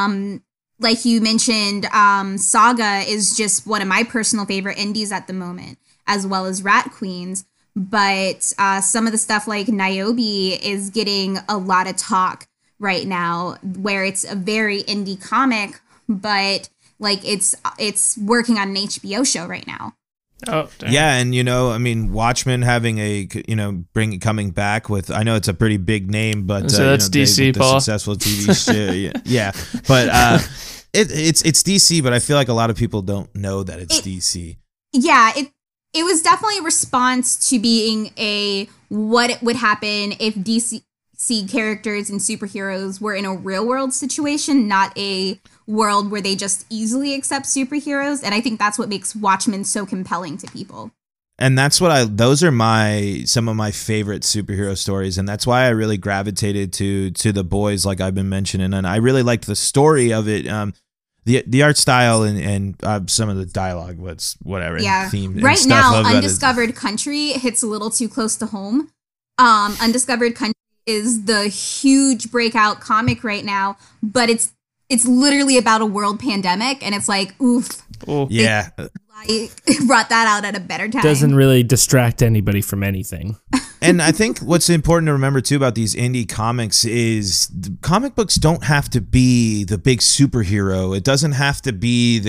S4: Like you mentioned, Saga is just one of my personal favorite indies at the moment, as well as Rat Queens. But some of the stuff like Niobe is getting a lot of talk right now, where it's a very indie comic, but like it's working on an HBO show right now.
S3: Oh, dang.
S1: Yeah, and you know, I mean, Watchmen having a, you know, coming back with, I know it's a pretty big name, but
S3: so that's
S1: you know,
S3: DC,
S1: the
S3: Paul.
S1: successful TV show, yeah, but it's DC, but I feel like a lot of people don't know that it's DC.
S4: Yeah, it was definitely a response to being what would happen if DC characters and superheroes were in a real world situation, not a world where they just easily accept superheroes. And I think that's what makes Watchmen so compelling to people.
S1: And that's what those are some of my favorite superhero stories. And that's why I really gravitated to The Boys, like I've been mentioning. And I really liked the story of it. The art style and some of the dialogue was whatever.
S4: Yeah.
S1: Theme
S4: right
S1: and
S4: now, Undiscovered Country hits a little too close to home. Undiscovered Country is the huge breakout comic right now, but it's literally about a world pandemic, and it's like, oof.
S3: Oh.
S1: Yeah.
S4: I brought that out at a better time.
S2: Doesn't really distract anybody from anything.
S1: And I think what's important to remember too about these indie comics is comic books don't have to be the big superhero. It doesn't have to be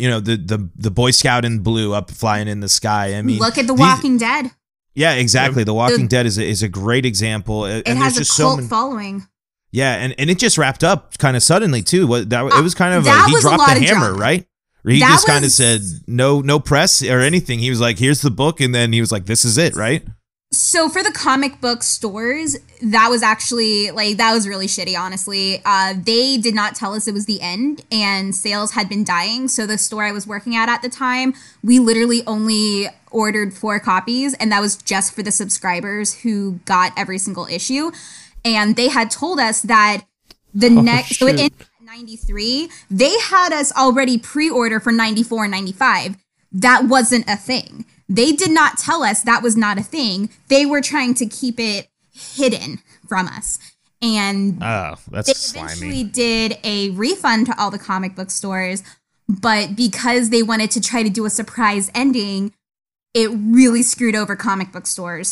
S1: the Boy Scout in blue up flying in the sky. I mean,
S4: look at The Walking Dead.
S1: Yeah, exactly. The Walking Dead is a great example.
S4: It has a cult following.
S1: Yeah, and it just wrapped up kind of suddenly too. It was kind of he dropped the hammer, right? Or he just kind of said no press or anything. He was like, "Here's the book," and then he was like, "This is it," right?
S4: So for the comic book stores, that was actually that was really shitty, honestly. They did not tell us it was the end, and sales had been dying. So the store I was working at the time, we literally only ordered 4 copies, and that was just for the subscribers who got every single issue. And they had told us that so it ended at 93. They had us already pre-order for 94 and 95. That wasn't a thing. They did not tell us that was not a thing. They were trying to keep it hidden from us. And
S1: that's
S4: they eventually did a refund to all the comic book stores, but because they wanted to try to do a surprise ending, it really screwed over comic book stores.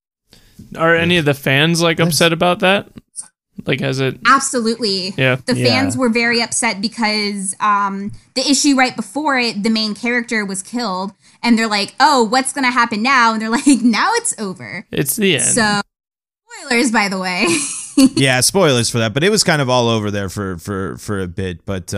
S3: Are any of the fans like upset about that? Like, has it?
S4: Absolutely.
S3: Yeah.
S4: The fans were very upset because the issue right before it, the main character was killed, and they're like, "Oh, what's gonna happen now?" And they're like, "Now it's over.
S3: It's the end."
S4: So, spoilers, by the way.
S1: Yeah, spoilers for that, but it was kind of all over there for a bit. But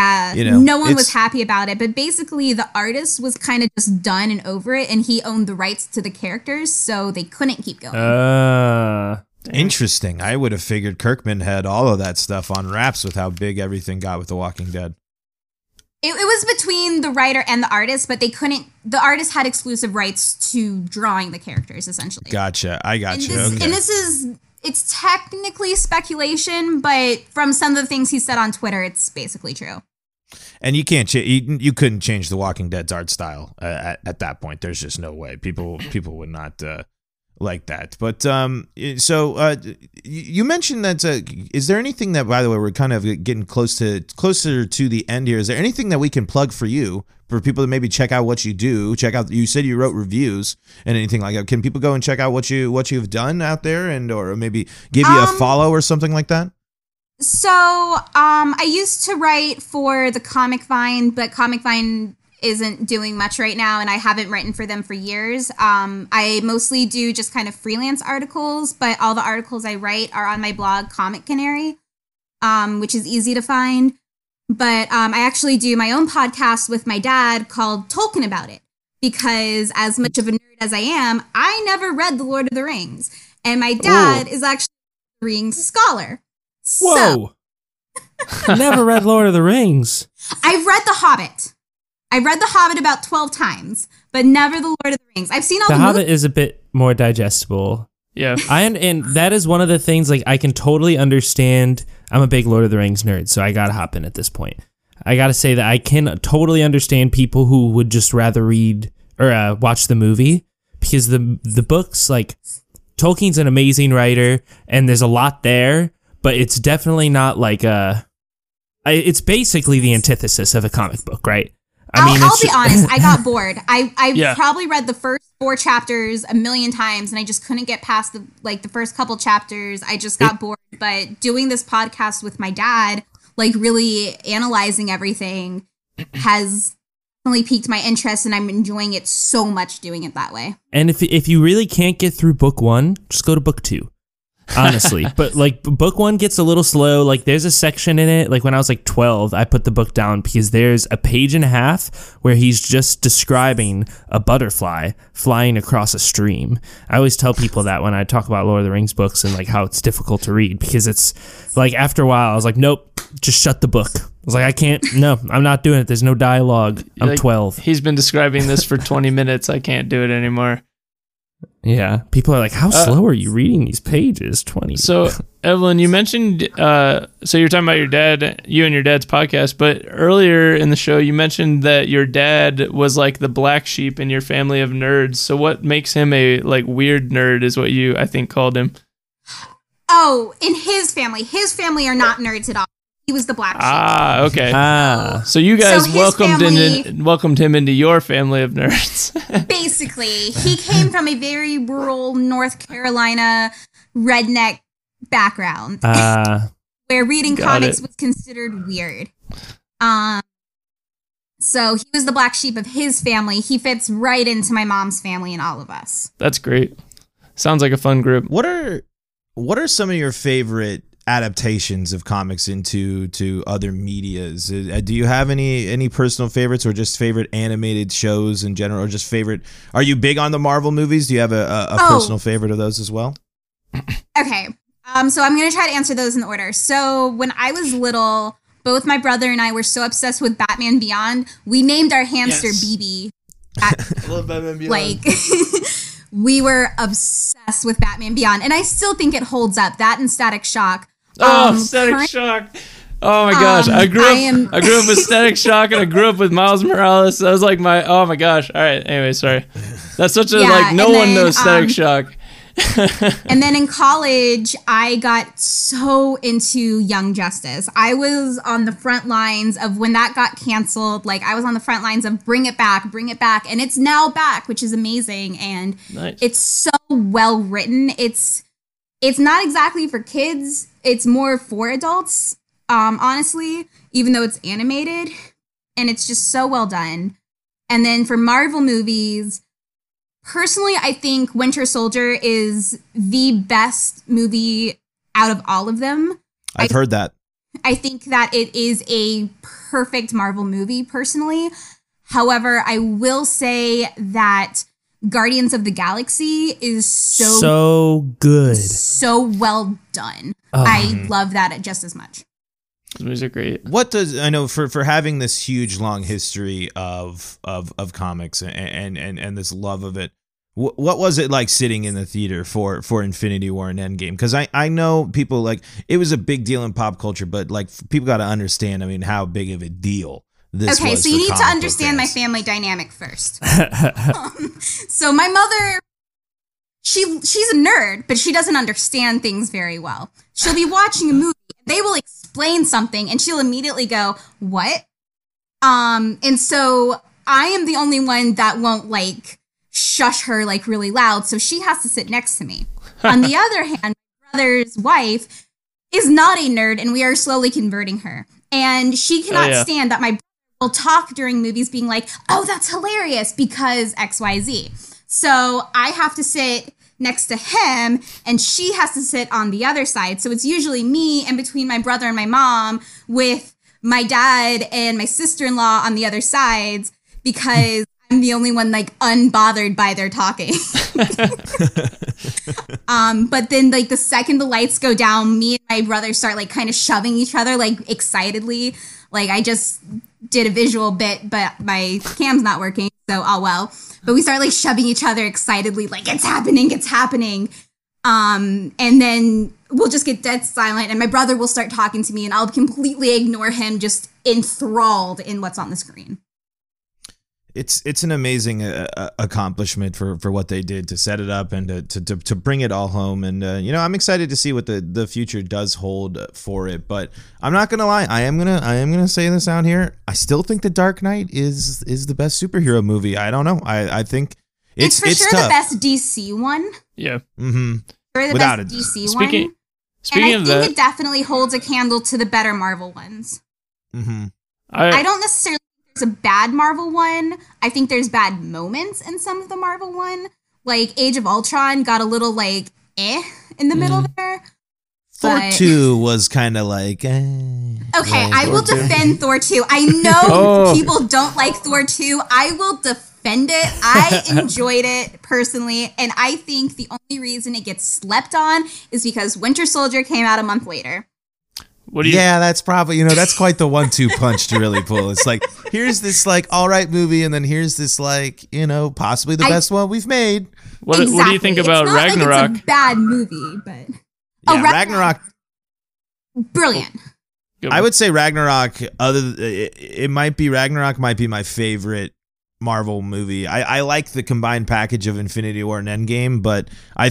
S4: no one was happy about it. But basically, the artist was kind of just done and over it, and he owned the rights to the characters, so they couldn't keep going.
S1: Interesting. I would have figured Kirkman had all of that stuff on wraps with how big everything got with The Walking Dead.
S4: It was between the writer and the artist, but they couldn't. The artist had exclusive rights to drawing the characters, essentially.
S1: Gotcha. I gotcha.
S4: And this is. It's technically speculation, but from some of the things he said on Twitter, it's basically true.
S1: And you can't you couldn't change The Walking Dead's art style at that point. There's just no way. People would not like that. But so you mentioned that. Is there anything that, by the way, we're kind of getting closer to the end here? Is there anything that we can plug for you? For people to maybe check out what you do, you said you wrote reviews and anything like that. Can people go and check out what you've done out there, or maybe give you a follow or something like that?
S4: So I used to write for the Comic Vine, but Comic Vine isn't doing much right now, and I haven't written for them for years. I mostly do just kind of freelance articles, but all the articles I write are on my blog, Comic Canary, which is easy to find. But I actually do my own podcast with my dad called Tolkien About It, because as much of a nerd as I am, I never read The Lord of the Rings. And my dad is actually a Rings scholar.
S2: Whoa! So, never read Lord of the Rings.
S4: I've read The Hobbit. I read The Hobbit about 12 times, but never The Lord of the Rings. I've seen all the
S2: Hobbit
S4: movies.
S2: is a bit more digestible.
S3: Yeah.
S2: And that is one of the things, like, I can totally understand. I'm a big Lord of the Rings nerd, so I gotta hop in at this point. I gotta say that I can totally understand people who would just rather read or watch the movie, because the books, like, Tolkien's an amazing writer, and there's a lot there, but it's definitely not like it's basically the antithesis of a comic book, right?
S4: I'll be honest, I got bored. I probably read the first 4 chapters a million times, and I just couldn't get past the first couple chapters. I just got bored. But doing this podcast with my dad, like really analyzing everything, has really piqued my interest, and I'm enjoying it so much doing it that way.
S2: And if you really can't get through book 1, just go to book 2. Honestly, but like book 1 gets a little slow. Like there's a section in it, like when I was like 12, I put the book down because there's a page and a half where he's just describing a butterfly flying across a stream. I always tell people that when I talk about Lord of the Rings books and like how it's difficult to read, because it's like after a while I was like, nope, just shut the book. I was like, I'm not doing it. There's no dialogue. I'm 12.
S3: He's been describing this for 20 minutes. I can't do it anymore.
S2: Yeah, people are like, how slow are you reading these pages? 20.
S3: So, Evelyn, you mentioned, so you're talking about you and your dad's podcast, but earlier in the show, you mentioned that your dad was like the black sheep in your family of nerds. So what makes him a like weird nerd is what you, I think, called him.
S4: Oh, in his family are not nerds at all. He was the black sheep.
S3: Ah, okay. So you guys welcomed him into your family of nerds.
S4: Basically, he came from a very rural North Carolina redneck background where reading comics was considered weird. So he was the black sheep of his family. He fits right into my mom's family and all of us.
S3: That's great. Sounds like a fun group.
S1: What are some of your favorite adaptations of comics into other medias? Do you have any personal favorites, or just favorite animated shows in general, or just favorite? Are you big on the Marvel movies? Do you have a personal favorite of those as well?
S4: Okay. So I'm going to try to answer those in order. So when I was little, both my brother and I were so obsessed with Batman Beyond, we named our hamster BB. I love Batman Beyond. Like, we were obsessed with Batman Beyond, and I still think it holds up. That and Static Shock.
S3: Static Shock. Oh my gosh, I grew up with Static Shock, and I grew up with Miles Morales. That was like oh my gosh. All right. Anyway, sorry. That's such a no one knows Static Shock.
S4: And then in college, I got so into Young Justice. I was on the front lines of when that got canceled. Like, I was on the front lines of bring it back. And it's now back, which is amazing. And It's so well written. It's not exactly for kids. It's more for adults, honestly, even though it's animated. And it's just so well done. And then for Marvel movies, personally, I think Winter Soldier is the best movie out of all of them.
S1: I've heard that.
S4: I think that it is a perfect Marvel movie, personally. However, I will say that Guardians of the Galaxy is
S2: so good.
S4: So well done. I love that just as much.
S3: Those movies are great.
S1: What does I know for having this huge long history of comics and this love of it? What was it like sitting in the theater for Infinity War and Endgame? Because I know people, like, it was a big deal in pop culture, but like people got to understand, I mean, how big of a deal this was.
S4: Okay, so you need to understand my family dynamic first. So my mother, she's a nerd, but she doesn't understand things very well. She'll be watching a movie, they will explain something, and she'll immediately go, "What?" And so I am the only one that won't like shush her like really loud, so she has to sit next to me. On the other hand, my brother's wife is not a nerd, and we are slowly converting her. And she cannot stand that my brother will talk during movies being like, "Oh, that's hilarious," because XYZ. So I have to sit next to him, and she has to sit on the other side. So it's usually me and between my brother and my mom, with my dad and my sister-in-law on the other sides, because I'm the only one like unbothered by their talking. But then like the second the lights go down, me and my brother start like kind of shoving each other like excitedly. Like, I just did a visual bit, but my cam's not working, so oh well. But we start like shoving each other excitedly, like, it's happening. And then we'll just get dead silent, and my brother will start talking to me, and I'll completely ignore him, just enthralled in what's on the screen.
S1: It's an amazing accomplishment for what they did to set it up and to bring it all home. And I'm excited to see what the future does hold for it. But I'm not gonna lie, I am gonna say this out here. I still think The Dark Knight is the best superhero movie. I don't know. I think it's
S4: for sure
S1: tough.
S4: The best DC one.
S3: Yeah.
S1: Mm-hmm.
S4: For the
S1: Without
S4: best DC
S3: speaking
S4: one. And I
S3: of
S4: think
S3: that,
S4: it definitely holds a candle to the better Marvel ones.
S1: Mm-hmm.
S3: I
S4: don't necessarily think there's a bad Marvel one. I think there's bad moments in some of the Marvel one. Like Age of Ultron got a little like in the middle there.
S1: Thor 2 was kind of like
S4: okay, I will defend Thor 2. I know people don't like Thor 2. I will defend it. I enjoyed it personally, and I think the only reason it gets slept on is because Winter Soldier came out a month later.
S1: Yeah, that's probably, that's quite the 1-2 punch to really pull. It's like, here's this like all right movie, and then here's this like, possibly the best one we've made.
S3: What do you think about Ragnarok?
S4: Like it's a bad movie, but
S1: yeah, Ragnarok,
S4: brilliant.
S1: I would say Ragnarok. Ragnarok might be my favorite Marvel movie. I like the combined package of Infinity War and Endgame, but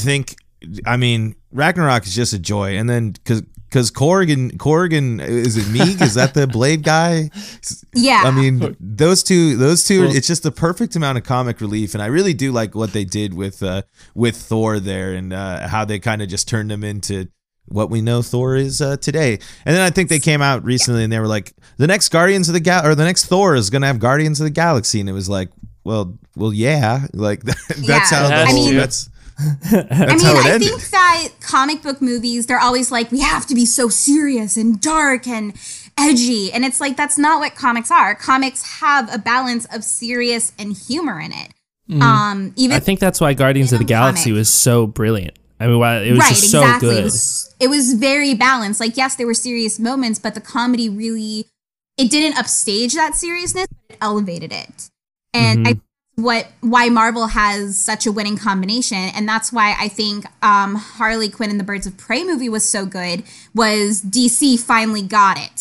S1: I mean Ragnarok is just a joy. And then because Korg, is it Meeg? Is that the Blade guy?
S4: Yeah.
S1: I mean, those two, it's just the perfect amount of comic relief. And I really do like what they did with Thor there, and how they kind of just turned him into what we know Thor is today. And then I think they came out recently and they were like, the next Guardians of the the next Thor is going to have Guardians of the Galaxy. And it was like, well, yeah. Like that's how the whole, that's how it ended.
S4: I think that comic book movies, they're always like, we have to be so serious and dark and edgy. And it's like, that's not what comics are. Comics have a balance of serious and humor in it.
S2: I think that's why Guardians of the Galaxy was so brilliant. I mean, it was just so good.
S4: It was very balanced. Like, yes, there were serious moments, but the comedy really, it didn't upstage that seriousness, but it elevated it. And I think why Marvel has such a winning combination, and that's why I think Harley Quinn and the Birds of Prey movie was so good, was DC finally got it.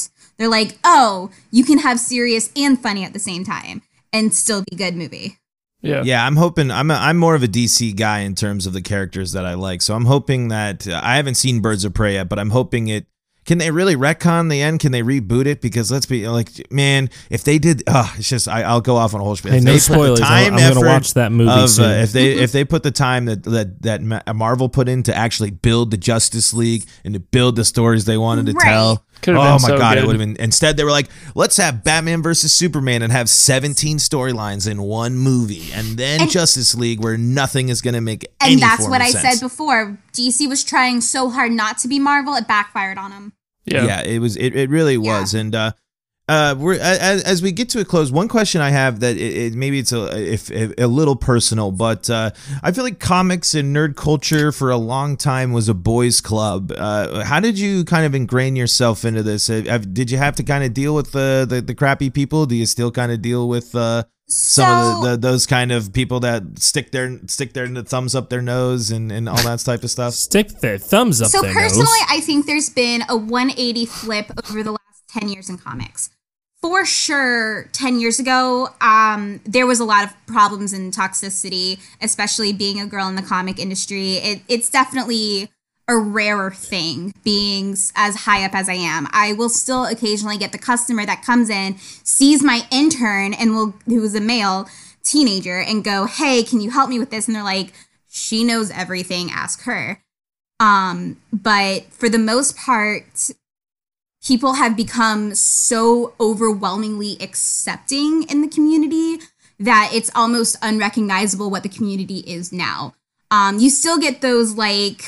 S4: They're like, oh, you can have serious and funny at the same time and still be a good movie.
S1: Yeah, I'm hoping I'm more of a DC guy in terms of the characters that I like. So I'm hoping that I haven't seen Birds of Prey yet, but I'm hoping can they really retcon the end? Can they reboot it? Because let's be like, man, if they did, it's just I'll go off on a whole spiel.
S2: Hey, no spoilers. I'm going to watch that movie soon.
S1: If they put the time that Marvel put in to actually build the Justice League and to build the stories they wanted to tell. Oh my God, it would have been. Instead, they were like, let's have Batman versus Superman and have 17 storylines in one movie, and then Justice League, where nothing is going to make any form of sense. And that's what I said
S4: before. DC was trying so hard not to be Marvel, it backfired on them.
S1: Yeah, it was. It really was, and we're as we get to a close. One question I have that maybe it's a little personal, but I feel like comics and nerd culture for a long time was a boys' club. How did you kind of ingrain yourself into this? Did you have to kind of deal with the crappy people? Do you still kind of deal with some of those kind of people that stick their thumbs up their nose and all that type of stuff?
S2: Stick their thumbs up their nose.
S4: So personally, I think there's been a 180 flip over the last 10 years in comics. For sure, 10 years ago, there was a lot of problems and toxicity, especially being a girl in the comic industry. It's definitely a rarer thing being as high up as I am. I will still occasionally get the customer that comes in, sees my intern who's a male teenager, and go, hey, can you help me with this? And they're like, she knows everything, ask her. But for the most part, people have become so overwhelmingly accepting in the community that it's almost unrecognizable what the community is now. You still get those like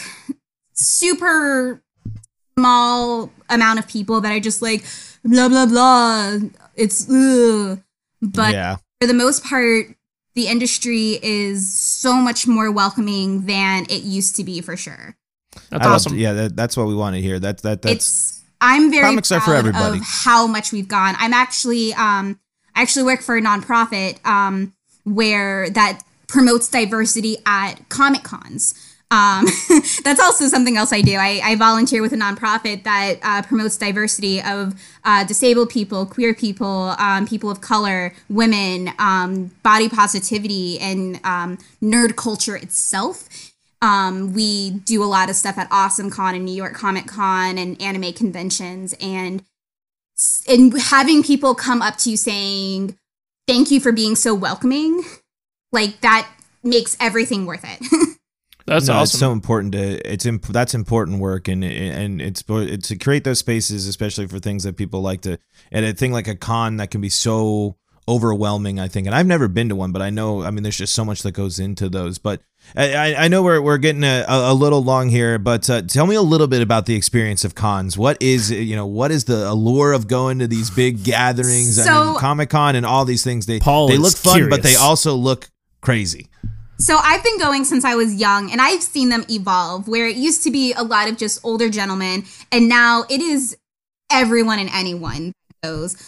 S4: super small amount of people that are just like, blah, blah, blah. It's, ugh. But for the most part, the industry is so much more welcoming than it used to be, for sure.
S3: That's awesome.
S1: Yeah, that's what we want to hear. That's
S4: I'm very
S1: comics
S4: proud
S1: are for everybody.
S4: of how much we've gone. I'm actually, I actually work for a nonprofit where that promotes diversity at Comic Cons. That's also something else I do. I volunteer with a nonprofit that promotes diversity of disabled people, queer people, people of color, women, body positivity, and nerd culture itself. We do a lot of stuff at AwesomeCon and New York Comic Con and anime conventions, and having people come up to you saying, thank you for being so welcoming, like that makes everything worth it.
S3: That's awesome.
S1: It's so important that's important work, and it's to create those spaces, especially for things that people like to, and a thing like a con that can be so overwhelming, I think. And I've never been to one, but I know, I mean, there's just so much that goes into those. But I know we're getting a little long here, but tell me a little bit about the experience of cons. What is the allure of going to these big gatherings?
S4: So,
S1: I mean, Comic-Con and all these things, they look fun,
S2: curious.
S1: But they also look crazy.
S4: So I've been going since I was young, and I've seen them evolve, where it used to be a lot of just older gentlemen, and now it is everyone and anyone that goes.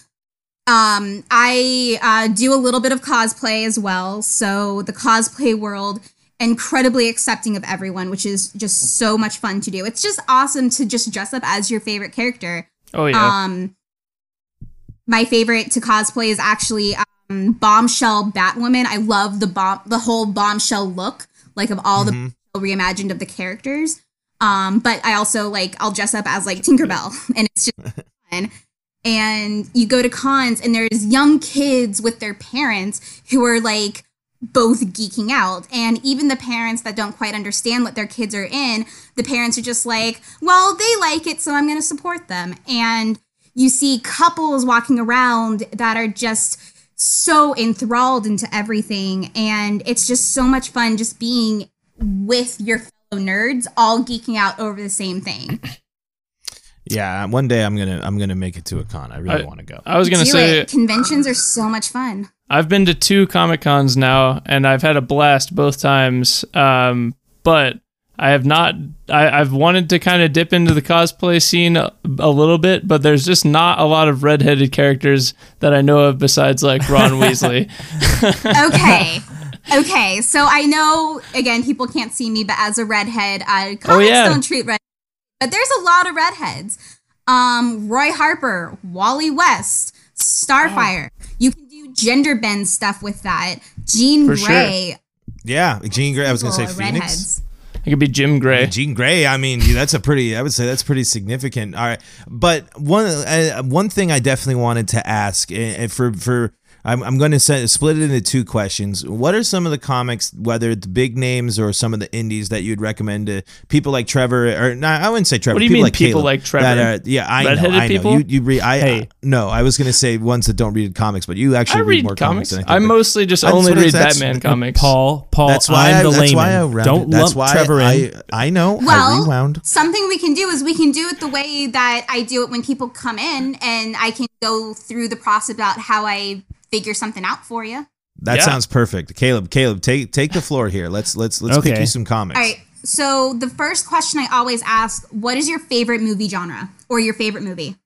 S4: I do a little bit of cosplay as well, so the cosplay world, incredibly accepting of everyone, which is just so much fun to do. It's just awesome to just dress up as your favorite character.
S3: Oh, yeah.
S4: My favorite to cosplay is actually Bombshell Batwoman. I love the whole Bombshell look, like of all the reimagined of the characters. But I also I'll dress up as Tinkerbell, and it's just fun. And you go to cons, and there's young kids with their parents who are both geeking out. And even the parents that don't quite understand what their kids are in, the parents are just like, well, they like it, so I'm going to support them. And you see couples walking around that are just so enthralled into everything, and it's just so much fun just being with your fellow nerds all geeking out over the same thing.
S1: Yeah, one day I'm gonna make it to a con. I really want to go.
S3: I was gonna say
S4: conventions are so much fun.
S3: I've been to 2 Comic Cons now, and I've had a blast both times. But I have not. I've wanted to kind of dip into the cosplay scene a little bit, but there's just not a lot of redheaded characters that I know of besides Ron Weasley.
S4: Okay. So I know, again, people can't see me, but as a redhead, comics don't treat red. But there's a lot of redheads. Roy Harper, Wally West, Starfire. You can do gender bend stuff with that. Jean Grey.
S1: Sure. Yeah, Jean Grey. I was going to say Phoenix.
S3: Redheads. It could be Jim Gray.
S1: Jean Grey. I mean, I would say that's pretty significant. All right, but one thing I definitely wanted to ask, I'm going to split it into two questions. What are some of the comics, whether it's big names or some of the indies, that you'd recommend to people like Trevor? Or no, I wouldn't say Trevor.
S3: What do you mean, people like Trevor?
S1: I know. You read. No, I was going to say ones that don't read comics, but you actually read more comics than I think.
S3: I mostly just only read Batman comics.
S2: Paul. That's why I'm the layman. Don't lump Trevor in.
S1: I know.
S4: Well,
S1: I rewound.
S4: Something we can do is we can do it the way that I do it when people come in, and I can go through the process about how I figure something out for you.
S1: That sounds perfect. Caleb, take the floor here. Let's pick you some comics.
S4: All right. So the first question I always ask, what is your favorite movie genre or your favorite movie?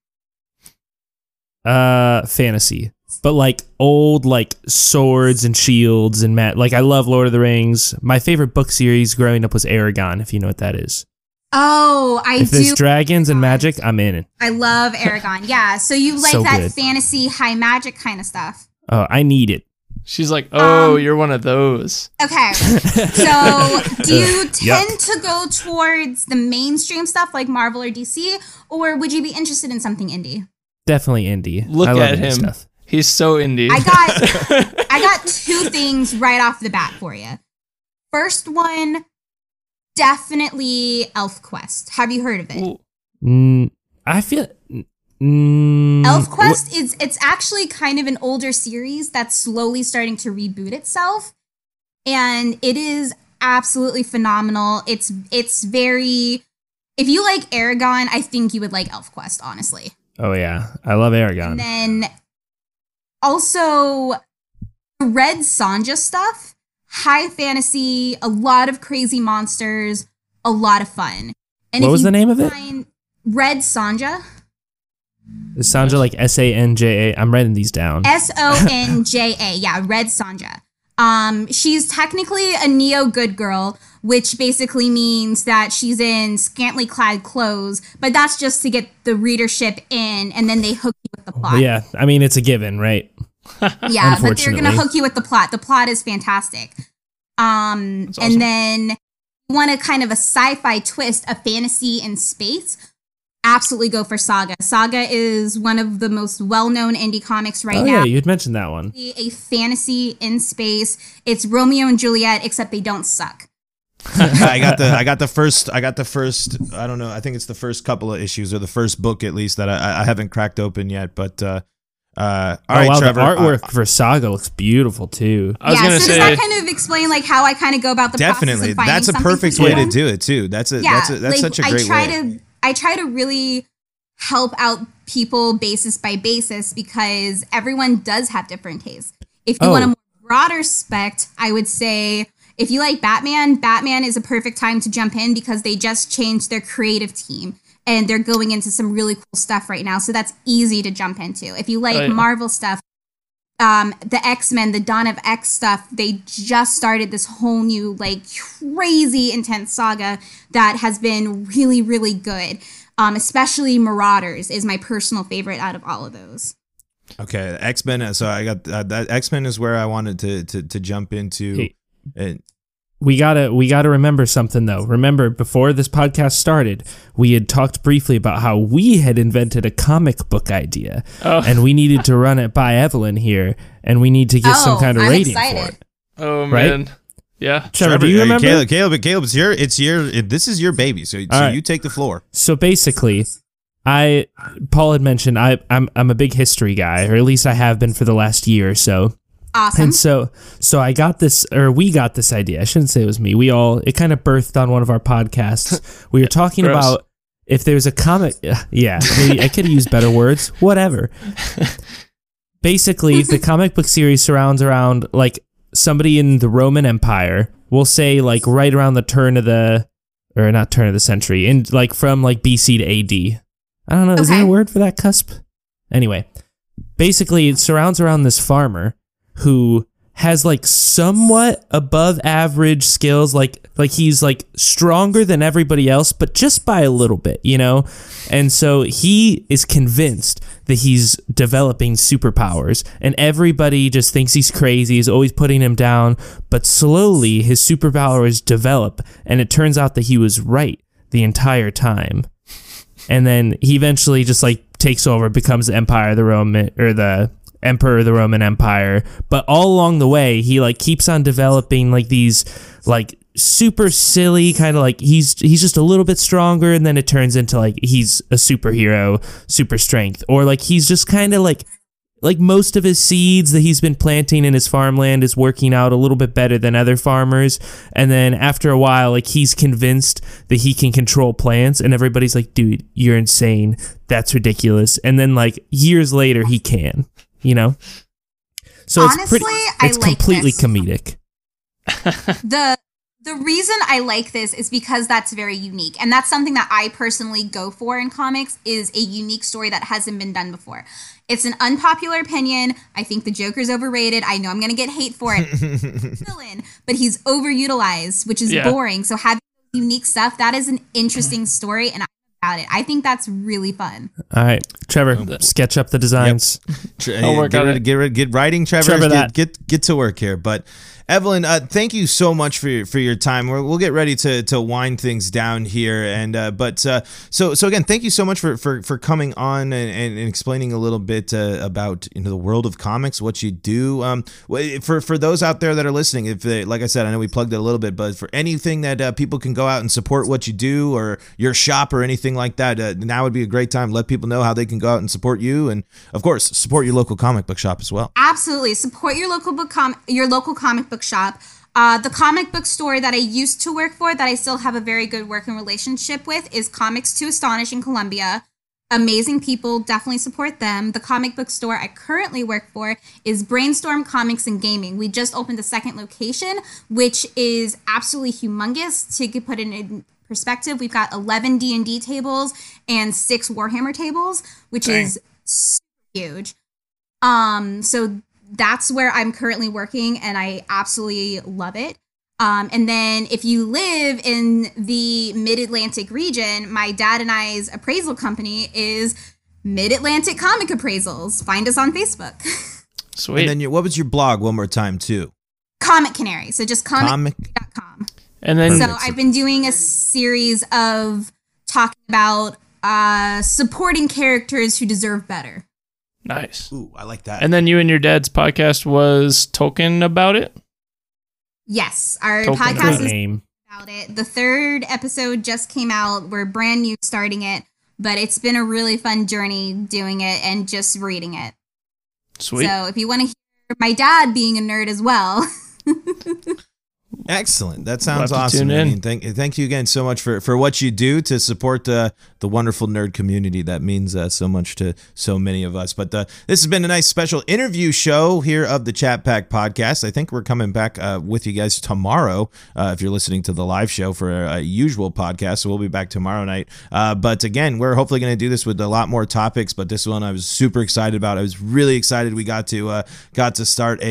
S2: Fantasy. But like old, like swords and shields and like I love Lord of the Rings. My favorite book series growing up was Eragon, if you know what that is.
S4: Oh, I do.
S2: If there's dragons and magic, I'm in it.
S4: I love Eragon. Yeah. So you like so that good. Fantasy, high magic kind of stuff.
S2: Oh, I need it.
S3: She's like, oh, you're one of those.
S4: Okay. So do you tend to go towards the mainstream stuff like Marvel or DC, or would you be interested in something indie?
S2: Definitely indie.
S3: Look at him. Stuff. He's so indie.
S4: I got two things right off the bat for you. First one, definitely ElfQuest. Have you heard of it?
S2: I feel...
S4: ElfQuest it's actually kind of an older series that's slowly starting to reboot itself, and it is absolutely phenomenal. It's very, if you like Eragon, I think you would like ElfQuest, honestly.
S2: Oh yeah, I love Eragon.
S4: And then also Red Sonja stuff, high fantasy, a lot of crazy monsters, a lot of fun. And
S2: what was the name of it?
S4: Red Sonja.
S2: Is Sanja like Sanja? I'm writing these down.
S4: Sonja, yeah, Red Sonja. She's technically a neo good girl, which basically means that she's in scantily clad clothes, but that's just to get the readership in, and then they hook you with the plot.
S2: Yeah, I mean, it's a given, right?
S4: Yeah, but they're going to hook you with the plot. The plot is fantastic. Awesome. And then you want a kind of a sci-fi twist, a fantasy in space. Absolutely go for Saga. Saga is one of the most well-known indie comics right now.
S2: Oh yeah, you'd mentioned that one.
S4: A fantasy in space. It's Romeo and Juliet, except they don't suck.
S1: I got the first. I don't know. I think it's the first couple of issues, or the first book at least, that I haven't cracked open yet. But all right, Trevor.
S2: The artwork for Saga looks beautiful too.
S3: I was gonna say,
S4: does that kind of explain like how I kind of go about the
S1: definitely?
S4: Process of
S1: that's a perfect way to do it too. That's such a great way. I try to really help out people basis by basis, because everyone does have different tastes. If you want a more broader spec, I would say if you like Batman is a perfect time to jump in, because they just changed their creative team and they're going into some really cool stuff right now. So that's easy to jump into. If you like Marvel stuff, the X-Men, the Dawn of X stuff, they just started this whole new, like, crazy intense saga that has been really, really good. Especially Marauders is my personal favorite out of all of those. Okay, X-Men. So I got that X-Men is where I wanted to jump into. Hey.
S2: We gotta remember something though. Remember, before this podcast started, we had talked briefly about how we had invented a comic book idea, and we needed to run it by Evelyn here, and we need to get some kind of rating for it.
S3: Oh man,
S2: right?
S3: Yeah.
S2: Trevor, do you remember?
S1: Caleb, this is your baby, so right. You take the floor.
S2: So basically, Paul had mentioned I'm a big history guy, or at least I have been for the last year or so.
S4: Awesome.
S2: And so I got this, or we got this idea. I shouldn't say it was me. It kind of birthed on one of our podcasts. We were talking about if there's a comic. Yeah, maybe I could have used better words. Whatever. Basically, the comic book series surrounds around like somebody in the Roman Empire. We'll say like right around the not turn of the century, in like from like BC to AD. I don't know. Is there a word for that cusp? Anyway, basically, it surrounds around this farmer who has like somewhat above average skills, like he's like stronger than everybody else, but just by a little bit, you know? And so he is convinced that he's developing superpowers, and everybody just thinks he's crazy, is always putting him down, but slowly his superpowers develop, and it turns out that he was right the entire time. And then he eventually just like takes over, becomes the Emperor of the Roman Empire. But all along the way, he like keeps on developing like these like super silly kind of like he's just a little bit stronger, and then it turns into like he's a superhero, super strength, or like he's just kind of like most of his seeds that he's been planting in his farmland is working out a little bit better than other farmers. And then after a while, like he's convinced that he can control plants, and everybody's like, dude, you're insane. That's ridiculous. And then like years later, he can, you know? So
S4: honestly,
S2: it's completely comedic.
S4: The reason I like this is because that's very unique. And that's something that I personally go for in comics, is a unique story that hasn't been done before. It's an unpopular opinion. I think the Joker's overrated. I know I'm going to get hate for it. Villain, but he's overutilized, which is boring. So having unique stuff, that is an interesting story, and I'm about it. I think that's really fun.
S2: All right, Trevor, sketch up the designs.
S1: Yep. I'll work on it. Get writing, Trevor. Get to work here. But Evelyn, thank you so much for your time. We'll get ready to wind things down here, and so again, thank you so much for coming on and explaining a little bit about the world of comics, what you do. For those out there that are listening, if they, like I said, I know we plugged it a little bit, but for anything that people can go out and support what you do, or your shop or anything like that, now would be a great time. Let people know how they can go out and support you, and of course support your local comic book shop as well.
S4: Absolutely, support your local comic book shop. The comic book store that I used to work for, that I still have a very good working relationship with, is Comics to Astonish in Columbia. Amazing people, definitely support them. The comic book store I currently work for is Brainstorm Comics and Gaming. We just opened a second location, which is absolutely humongous. To put it in perspective, we've got 11 D&D tables and 6 Warhammer tables, which is super huge. So that's where I'm currently working, and I absolutely love it. And then if you live in the Mid-Atlantic region, my dad and I's appraisal company is Mid-Atlantic Comic Appraisals. Find us on Facebook.
S3: Sweet.
S1: And then what was your blog one more time too?
S4: Comic Canary. So just comic.com.
S3: And then
S4: so I've been doing a series of talking about supporting characters who deserve better.
S3: Nice.
S1: Ooh, I like that.
S3: And then you and your dad's podcast was Token About It?
S4: Yes, our podcast is about it. The 3rd episode just came out. We're brand new starting it, but it's been a really fun journey doing it and just reading it.
S3: Sweet.
S4: So if you want to hear my dad being a nerd as well.
S1: Excellent. That sounds awesome. I mean, thank you again so much for what you do to support the wonderful nerd community. That means so much to so many of us. But this has been a nice special interview show here of the Chat Pack podcast. I think we're coming back with you guys tomorrow if you're listening to the live show for a usual podcast. So we'll be back tomorrow night. But again, we're hopefully going to do this with a lot more topics. But this one I was super excited about. I was really excited we got to start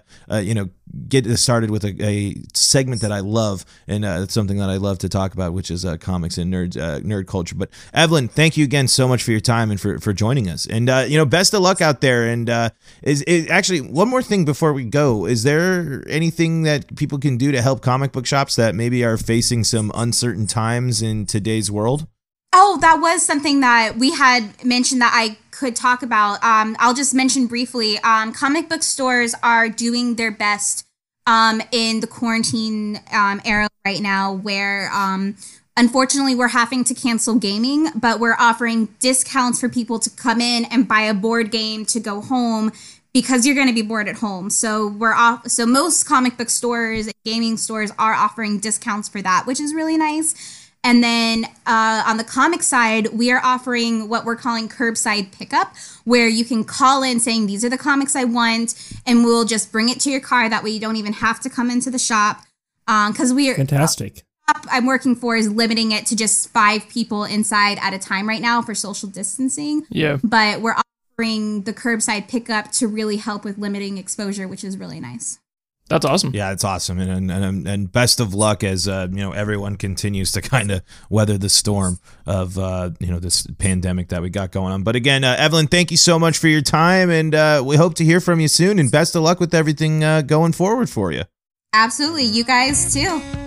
S1: get this started with a segment that I love, and it's something that I love to talk about, which is comics and nerd culture. But Evelyn, thank you again so much for your time and for joining us. And best of luck out there. And is actually one more thing before we go. Is there anything that people can do to help comic book shops that maybe are facing some uncertain times in today's world?
S4: Oh, that was something that we had mentioned that I could talk about. I'll just mention briefly. Comic book stores are doing their best in the quarantine era right now, where unfortunately we're having to cancel gaming, but we're offering discounts for people to come in and buy a board game to go home, because you're going to be bored at home. So So most comic book stores and gaming stores are offering discounts for that, which is really nice. And then on the comic side, we are offering what we're calling curbside pickup, where you can call in saying, these are the comics I want, and we'll just bring it to your car. That way you don't even have to come into the shop. Because we are
S2: fantastic.
S4: I'm working for is limiting it to just 5 people inside at a time right now for social distancing.
S3: Yeah.
S4: But we're offering the curbside pickup to really help with limiting exposure, which is really nice.
S3: That's awesome.
S1: Yeah, it's awesome, and best of luck as everyone continues to kind of weather the storm of this pandemic that we got going on. But again, Evelyn, thank you so much for your time, and we hope to hear from you soon. And best of luck with everything going forward for you.
S4: Absolutely, you guys too.